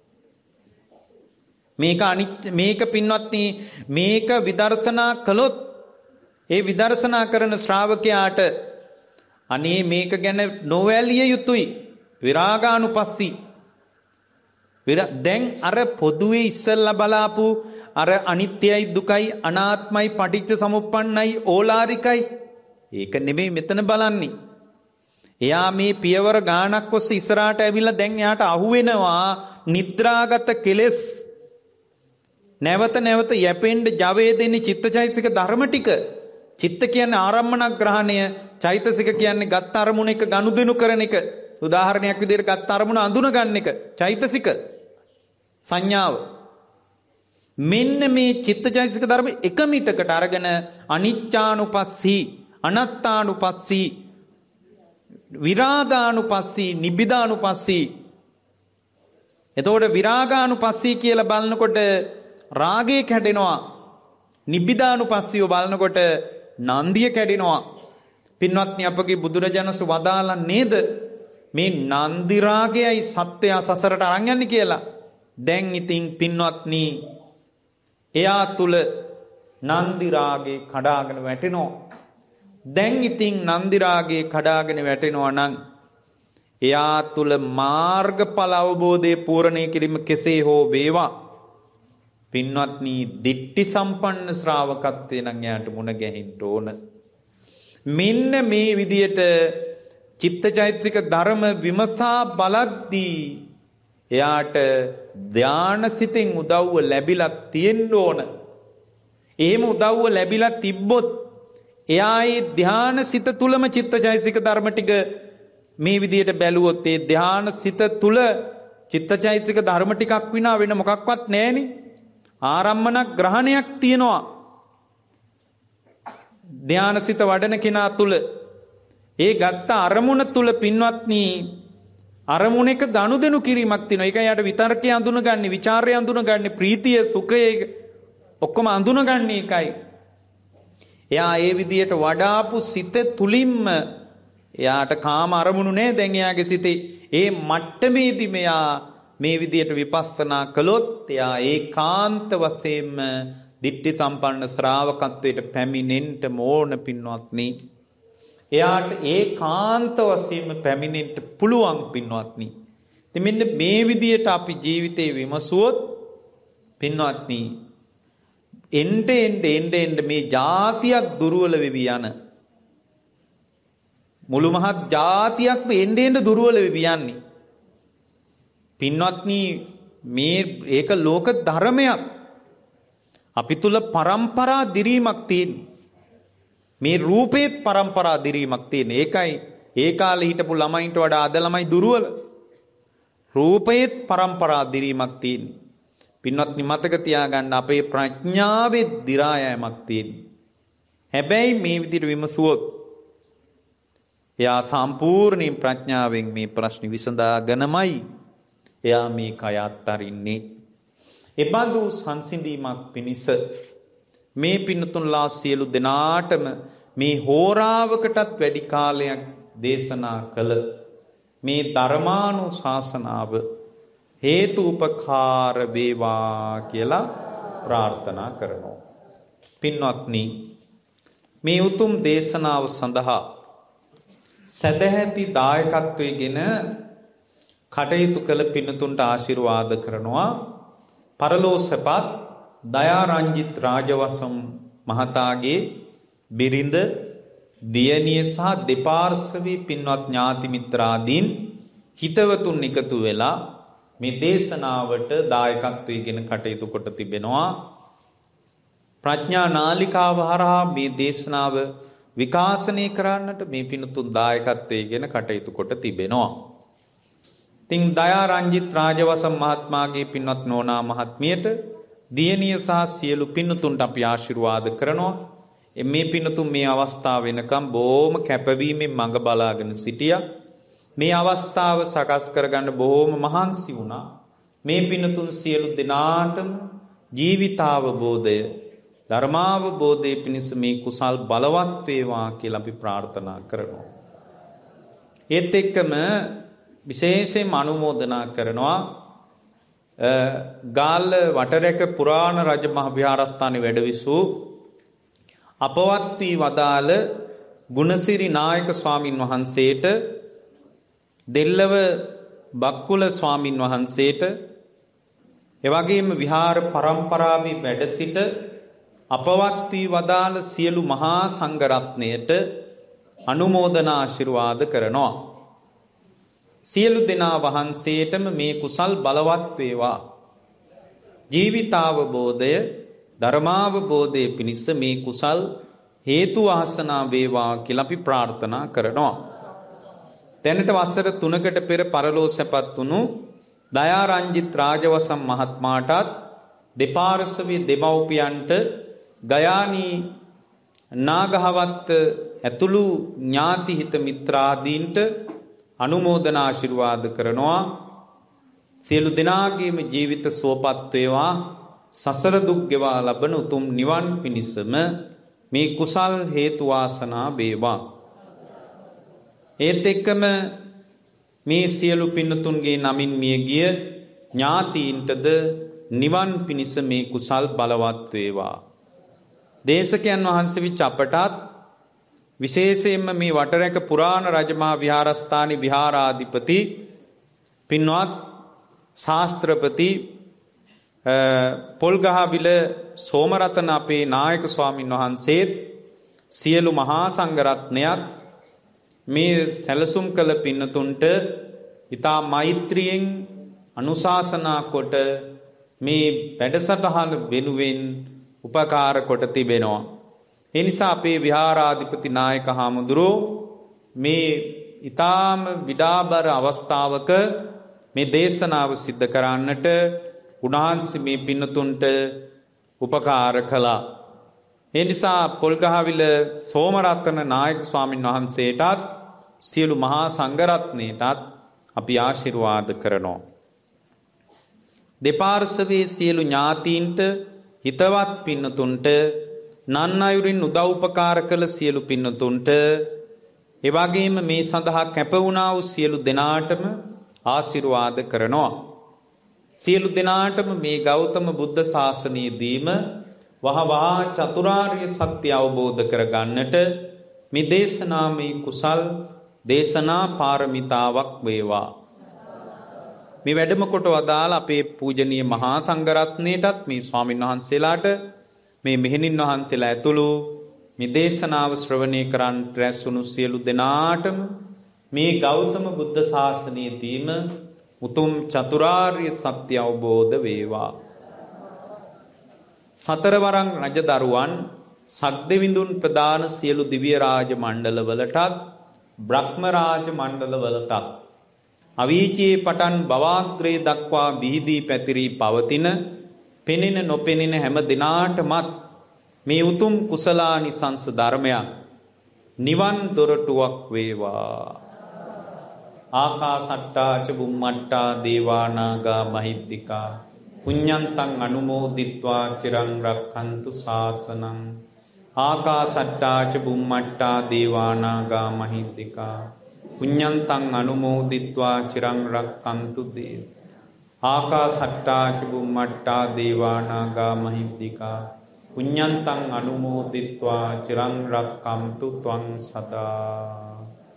මේක අනිත් මේක පින්වත්නි මේක විදර්ශනා කළොත් ඒ විදර්ශනා කරන ශ්‍රාවකයාට අනේ මේක ගැන නොවැළිය යුතුයි. විරාගානුපස්සී. දැන් අර පොදුවේ ඉස්සල්ලා බලාපු අර අනිත්‍යයි දුකයි අනාත්මයි පටිච්ච සමුප්පන්නයි ඕලාරිකයි ඒක නෙමෙයි මෙතන බලන්නේ. එයා මේ පියවර ගානක් ඔස්සේ ඉස්සරහට ඇවිල්ලා දැන් එයාට අහුවෙනවා නිද්‍රාගත කෙලෙස්. නැවත නැවත යැපෙන්න ජවයේ දෙන්නේ චිත්තචෛතසික ධර්ම ටික. චිත්ත කියන්නේ ආරම්මන ග්‍රහණය, චෛතසික කියන්නේ ගත් අරමුණ එක ගනුදෙනු කරන එක. උදාහරණයක් විදිහට ගත් අරමුණ අඳුන ගන්න එක. චෛතසික සංඥාව. මෙන්න මේ චිත්තචෛතසික ධර්ම එක මිටකට අරගෙන අනිච්චානුපස්සී, අනත්තානුපස්සී, විරාගානුපස්සී, නිබ්බිදානුපස්සී. එතකොට විරාගානුපස්සී කියලා බලනකොට රාගය කැඩෙනවා. නිබ්බිදානුපස්සීව බලනකොට නන්දිය කැඩෙනවා. පින්වත්නි අපගේ බුදුරජාණන් වදාලා නේද මේ නන්දි රාගයයි සත්‍යය සසරට අරන් යන්නේ කියලා. දැන් ඉතින් පින්වත්නි එයා තුල නන්දි රාගේ කඩාගෙන වැටෙනවා. දැන් ඉතින් නන්දි රාගේ කඩාගෙන වැටෙනවා නම් එයා තුල මාර්ගඵල අවබෝධයේ පූර්ණේ කිරීම කෙසේ හෝ වේවා. පින්වත්නි දිට්ඨි සම්පන්න ශ්‍රාවකත්වයේ නම් එයාට මුණ ගැහින්න ඕන. මෙන්න මේ විදියට චිත්තචෛතසික ධර්ම විමසා බලද්දී එයාට ධානසිතෙන් උදව්ව ලැබිලා තියෙන්න ඕන. එහෙම උදව්ව ලැබිලා තිබ්බොත් එයා ඒ ධානසිත තුලම චිත්තචෛතසික ධර්ම ටික මේ විදියට බැලුවොත් ඒ ධානසිත තුල චිත්තචෛතසික ධර්ම ටිකක් විනා වෙන මොකක්වත් නැහෙනි. ආරම්මන ග්‍රහණයක් තියෙනවා. ධානසිත වඩන කෙනා තුල ඒ ගත්ත අරමුණ තුල පින්වත්නි අරමුණ එක ගනුදෙනු කිරීමක් තියෙනවා. ඒකයි යාට විතර්කය අඳුනගන්නේ, ਵਿਚාරය අඳුනගන්නේ, ප්‍රීතිය, සුඛය ඔක්කොම අඳුනගන්නේ ඒකයි. එයා ඒ විදියට වඩාපු සිත තුලින්ම එයාට කාම අරමුණු නෑ දැන් එයාගේ සිතේ. ඒ මට්ටමේදී මෙයා මේ විදියට විපස්සනා කළොත් එයා ඒකාන්ත වශයෙන්ම දිට්ඨි සම්පන්න ශ්‍රාවකත්වයට පැමිණෙන්න ඕන පින්වත්නි. එයාට ඒකාන්ත වශයෙන්ම පැමිණෙන්න පුළුවන් පින්වත්නි. ඉතින් මෙන්න මේ විදියට අපි ජීවිතේ විමසුවොත් පින්වත්නි එnde end end end මේ જાතියක් දුර්වල වෙවි යන මුළු මහත් જાතියක්ම end end දුර්වල වෙවි යන්නේ. පින්වත්නි මේ ඒක ලෝක ධර්මයක්. අපි තුල પરම්පරා දිරීමක් තියෙන්නේ. මේ රූපේත් પરම්පරා දිරීමක් තියෙන්නේ. ඒකයි ඒ කාලේ හිටපු ළමයින්ට වඩා අද ළමයි දුර්වල. රූපේත් પરම්පරා දිරීමක් තියෙන්නේ. පින්වත්නි මතක තියාගන්න අපේ ප්‍රඥාවේ දි รา යෑමක් තියෙන්නේ. හැබැයි මේ විදිහට විමසුවොත් එයා සම්පූර්ණ ප්‍රඥාවෙන් මේ ප්‍රශ්න විසඳාගෙනමයි එයා මේ කය අත්තරින්නේ. එබඳු සංසිඳීමක් පිණිස මේ පින්නතුන්ලා සියලු දෙනාටම මේ හෝරාවකටත් වැඩි කාලයක් දේශනා කළ මේ ධර්මානුශාසනාව හේතුපකාර වේවා කියලා ප්‍රාර්ථනා කරනවා. පින්වත්නි, මේ උතුම් දේශනාව සඳහා සදැහැති දායකත්වයෙන් කටයුතු කළ පින්තුන්ට ආශිර්වාද කරනවා. පරලෝසපත් දයාරංජිත් රාජවසම් මහතාගේ බිරිඳ, දියණිය සහ දෙපාර්ශ්වයේ පින්වත් ඥාති මිත්‍රාදීන් හිතවතුන් එකතු වෙලා මේ දේශනාවට දායකත්වයෙන් කටයුතු කොට තිබෙනවා. ප්‍රඥා නාලිකාව හරහා මේ දේශනාව විකාශනය කරන්නට මේ පින්තුන් දායකත්වයෙන් කටයුතු කොට තිබෙනවා. ඉතින් දයාරංජිත් රාජවසම් මහත්මයාගේ පින්වත් නෝනා මහත්මියට, දියණිය සහ සියලු පින්තුන්ට අපි ආශිර්වාද කරනවා. මේ පින්තුන් මේ අවස්ථාව වෙනකම් බොහොම කැපවීමෙන් මඟ බලාගෙන සිටියා. මේ අවස්ථාව සකස් කරගන්න බොහොම මහන්සි වුණා. මේ පින්තුන් සියලු දෙනාටම ජීවිතාවබෝධය, ධර්මාවබෝධය පිණිස මේ කුසල් බලවත් වේවා කියලා අපි ප්‍රාර්ථනා කරනවා. ඒත් එක්කම විශේෂයෙන් අනුමෝදනා කරනවා ගාල්ල වටරැක පුරාණ රජ මහ විහාරස්ථානයේ වැඩවිසූ අපවත් වී වදාළ ගුණසිරි නායක ස්වාමින් වහන්සේට, දෙල්ලව බක්කුල ස්වාමින් වහන්සේට, එවැගේම විහාර පරම්පරාවේ වැඩ සිට අපවත් වී වදාළ සියලු මහා සංඝරත්නයට අනුමෝදනා ආශිර්වාද කරනවා. සියලු දෙනා වහන්සේටම මේ කුසල් බලවත් වේවා. ජීවිතාවබෝධය, ධර්මාවබෝධය පිණිස මේ කුසල් හේතු වාසනා වේවා කියලා අපි ප්‍රාර්ථනා කරනවා. දැනට වසර තුනකට පෙර පරලෝ සැපත් වුණු දයාරංජිත් රාජවසම් මහත්මයාටත් දෙපාර්ශ්වයේ දෙමව්පියන්ට, ගයානී නාගහවත්ත ඇතුළු ඥාති හිත මිත්‍රාදීන්ට අනුමෝදනා ආශිර්වාද කරනවා. සියලු දෙනාගේම ජීවිත සුවපත් වේවා. සසර දුක් ගෙවා ලබන උතුම් නිවන් පිණිසම මේ කුසල් හේතු වාසනා වේවා. ඒත් එක්කම මේ සියලු පින්තුන්ගේ නමින් මිය ගිය ඥාතීන්ටද නිවන් පිණිස මේ කුසල් බලවත් වේවා. දේශකයන් වහන්සේ විච අපටත් විශේෂයෙන්ම මේ වටරැක පුරාණ රජමහා විහාරස්ථානයේ විහාරාධිපති පින්වත් ශාස්ත්‍රපති පොල්ගහවිල සෝමරතන අපේ නායක ස්වාමින් වහන්සේත්, සියලු මහා සංඝරත්නයත් මේ සැලසුම් කළ පින්නතුන්ට ඊතා මෛත්‍රියෙන් අනුශාසනා කොට මේ වැඩසටහන වෙනුවෙන් උපකාර කොට තිබෙනවා. ඒ නිසා අපේ විහාරාධිපති නායක හාමුදුරුවෝ මේ ඊ타ම විඩාබර අවස්ථාවක මේ දේශනාව සිද්ධ කරන්නට උන්වහන්සේ මේ පින්නතුන්ට උපකාර කළා. ඒ නිසා පොල්ගහවිල සෝමරත්න නායක ස්වාමින් වහන්සේටත් සියලු මහා සංඝරත්නයටත් අපි ආශිර්වාද කරනවා. දෙපාර්ශ්වයේ සියලු ඥාතීන්ට, හිතවත් පින්නතුන්ට, නන් අයුරින් උදව් උපකාර කළ සියලු පින්නතුන්ට, එවැගේම මේ සඳහා කැප වුණා වූ සියලු දෙනාටම ආශිර්වාද කරනවා. සියලු දෙනාටම මේ ගෞතම බුද්ධ ශාසනයේදීම වහවහා චතුරාර්ය සත්‍ය අවබෝධ කරගන්නට මේ දේශනාමය කුසල් දේශනා පාරමිතාවක් වේවා. මේ වැඩම කොට වදාළ අපේ පූජනීය මහා සංඝරත්නයටත්, මේ ස්වාමීන් වහන්සේලාට, මේ මෙහෙණින් වහන්සේලා ඇතුළු මේ දේශනාව ශ්‍රවණය කරන්ට රැස්වුණු සියලු දෙනාටම මේ ගෞතම බුද්ධ ශාසනයේදීම උතුම් චතුරාර්ය සත්‍ය අවබෝධ වේවා. සතරවරන් රජදරුවන්, සක්දෙවිඳුන් ප්‍රදාන සියලු දිව්‍ය රාජ මණ්ඩලවලටත් බ්‍රහ්ම රාජ මණ්ඩලවලටත් අවීචයේ පටන් බවාග්‍රේ දක්වා බිහිදී පැතිරී පවතින පෙනෙන නොපෙනෙන හැම දිනාටමත් මේ උතුම් කුසලානිසංස ධර්මයක් නිවන් දොරටුවක් වේවා. ආකාසට්ටා ච බුම්මට්ටා දේවා නාග මහිද්దికා පුඤ්ඤන්තං අනුමෝදිත්වා චිරං රක්ඛන්තු ශාසනං. ආකාසට්ටා ච බුම්මට්ටා දේවා නාග මහිද්దికා පුඤ්ඤන්තං අනුමෝදිත්වා චිරං රක්칸තු දේශ ආකාසට්ටා ච බුම්මට්ටා දේවානාගා මහිද්దికා පුඤ්ඤන්තං අනුමෝදිත්වා චිරං රක්칸තු ත්වං සදා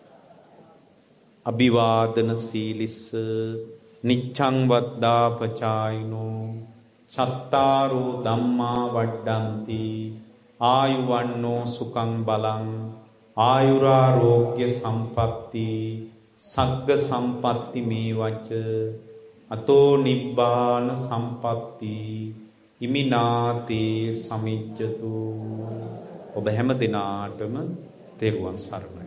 අභිවාදන සීලිස්ස නිච්ඡං වද්දා පචායිනෝ චත්තාරෝ ධම්මා වඩ්ඩಂತಿ ආයුවන්නෝ සුඛං බලං ආයුරාෝග්‍ය සම්පatti සග්ග සම්පatti මේවච අතෝ නිබ්බාන සම්පatti ඉමිනාතේ සමිජ්ජතු. ඔබ හැම දිනාටම තෙරුවන් සරණයි.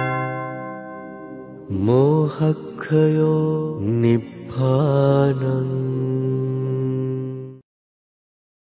මෝහක්ඛයෝ නිබ්බානං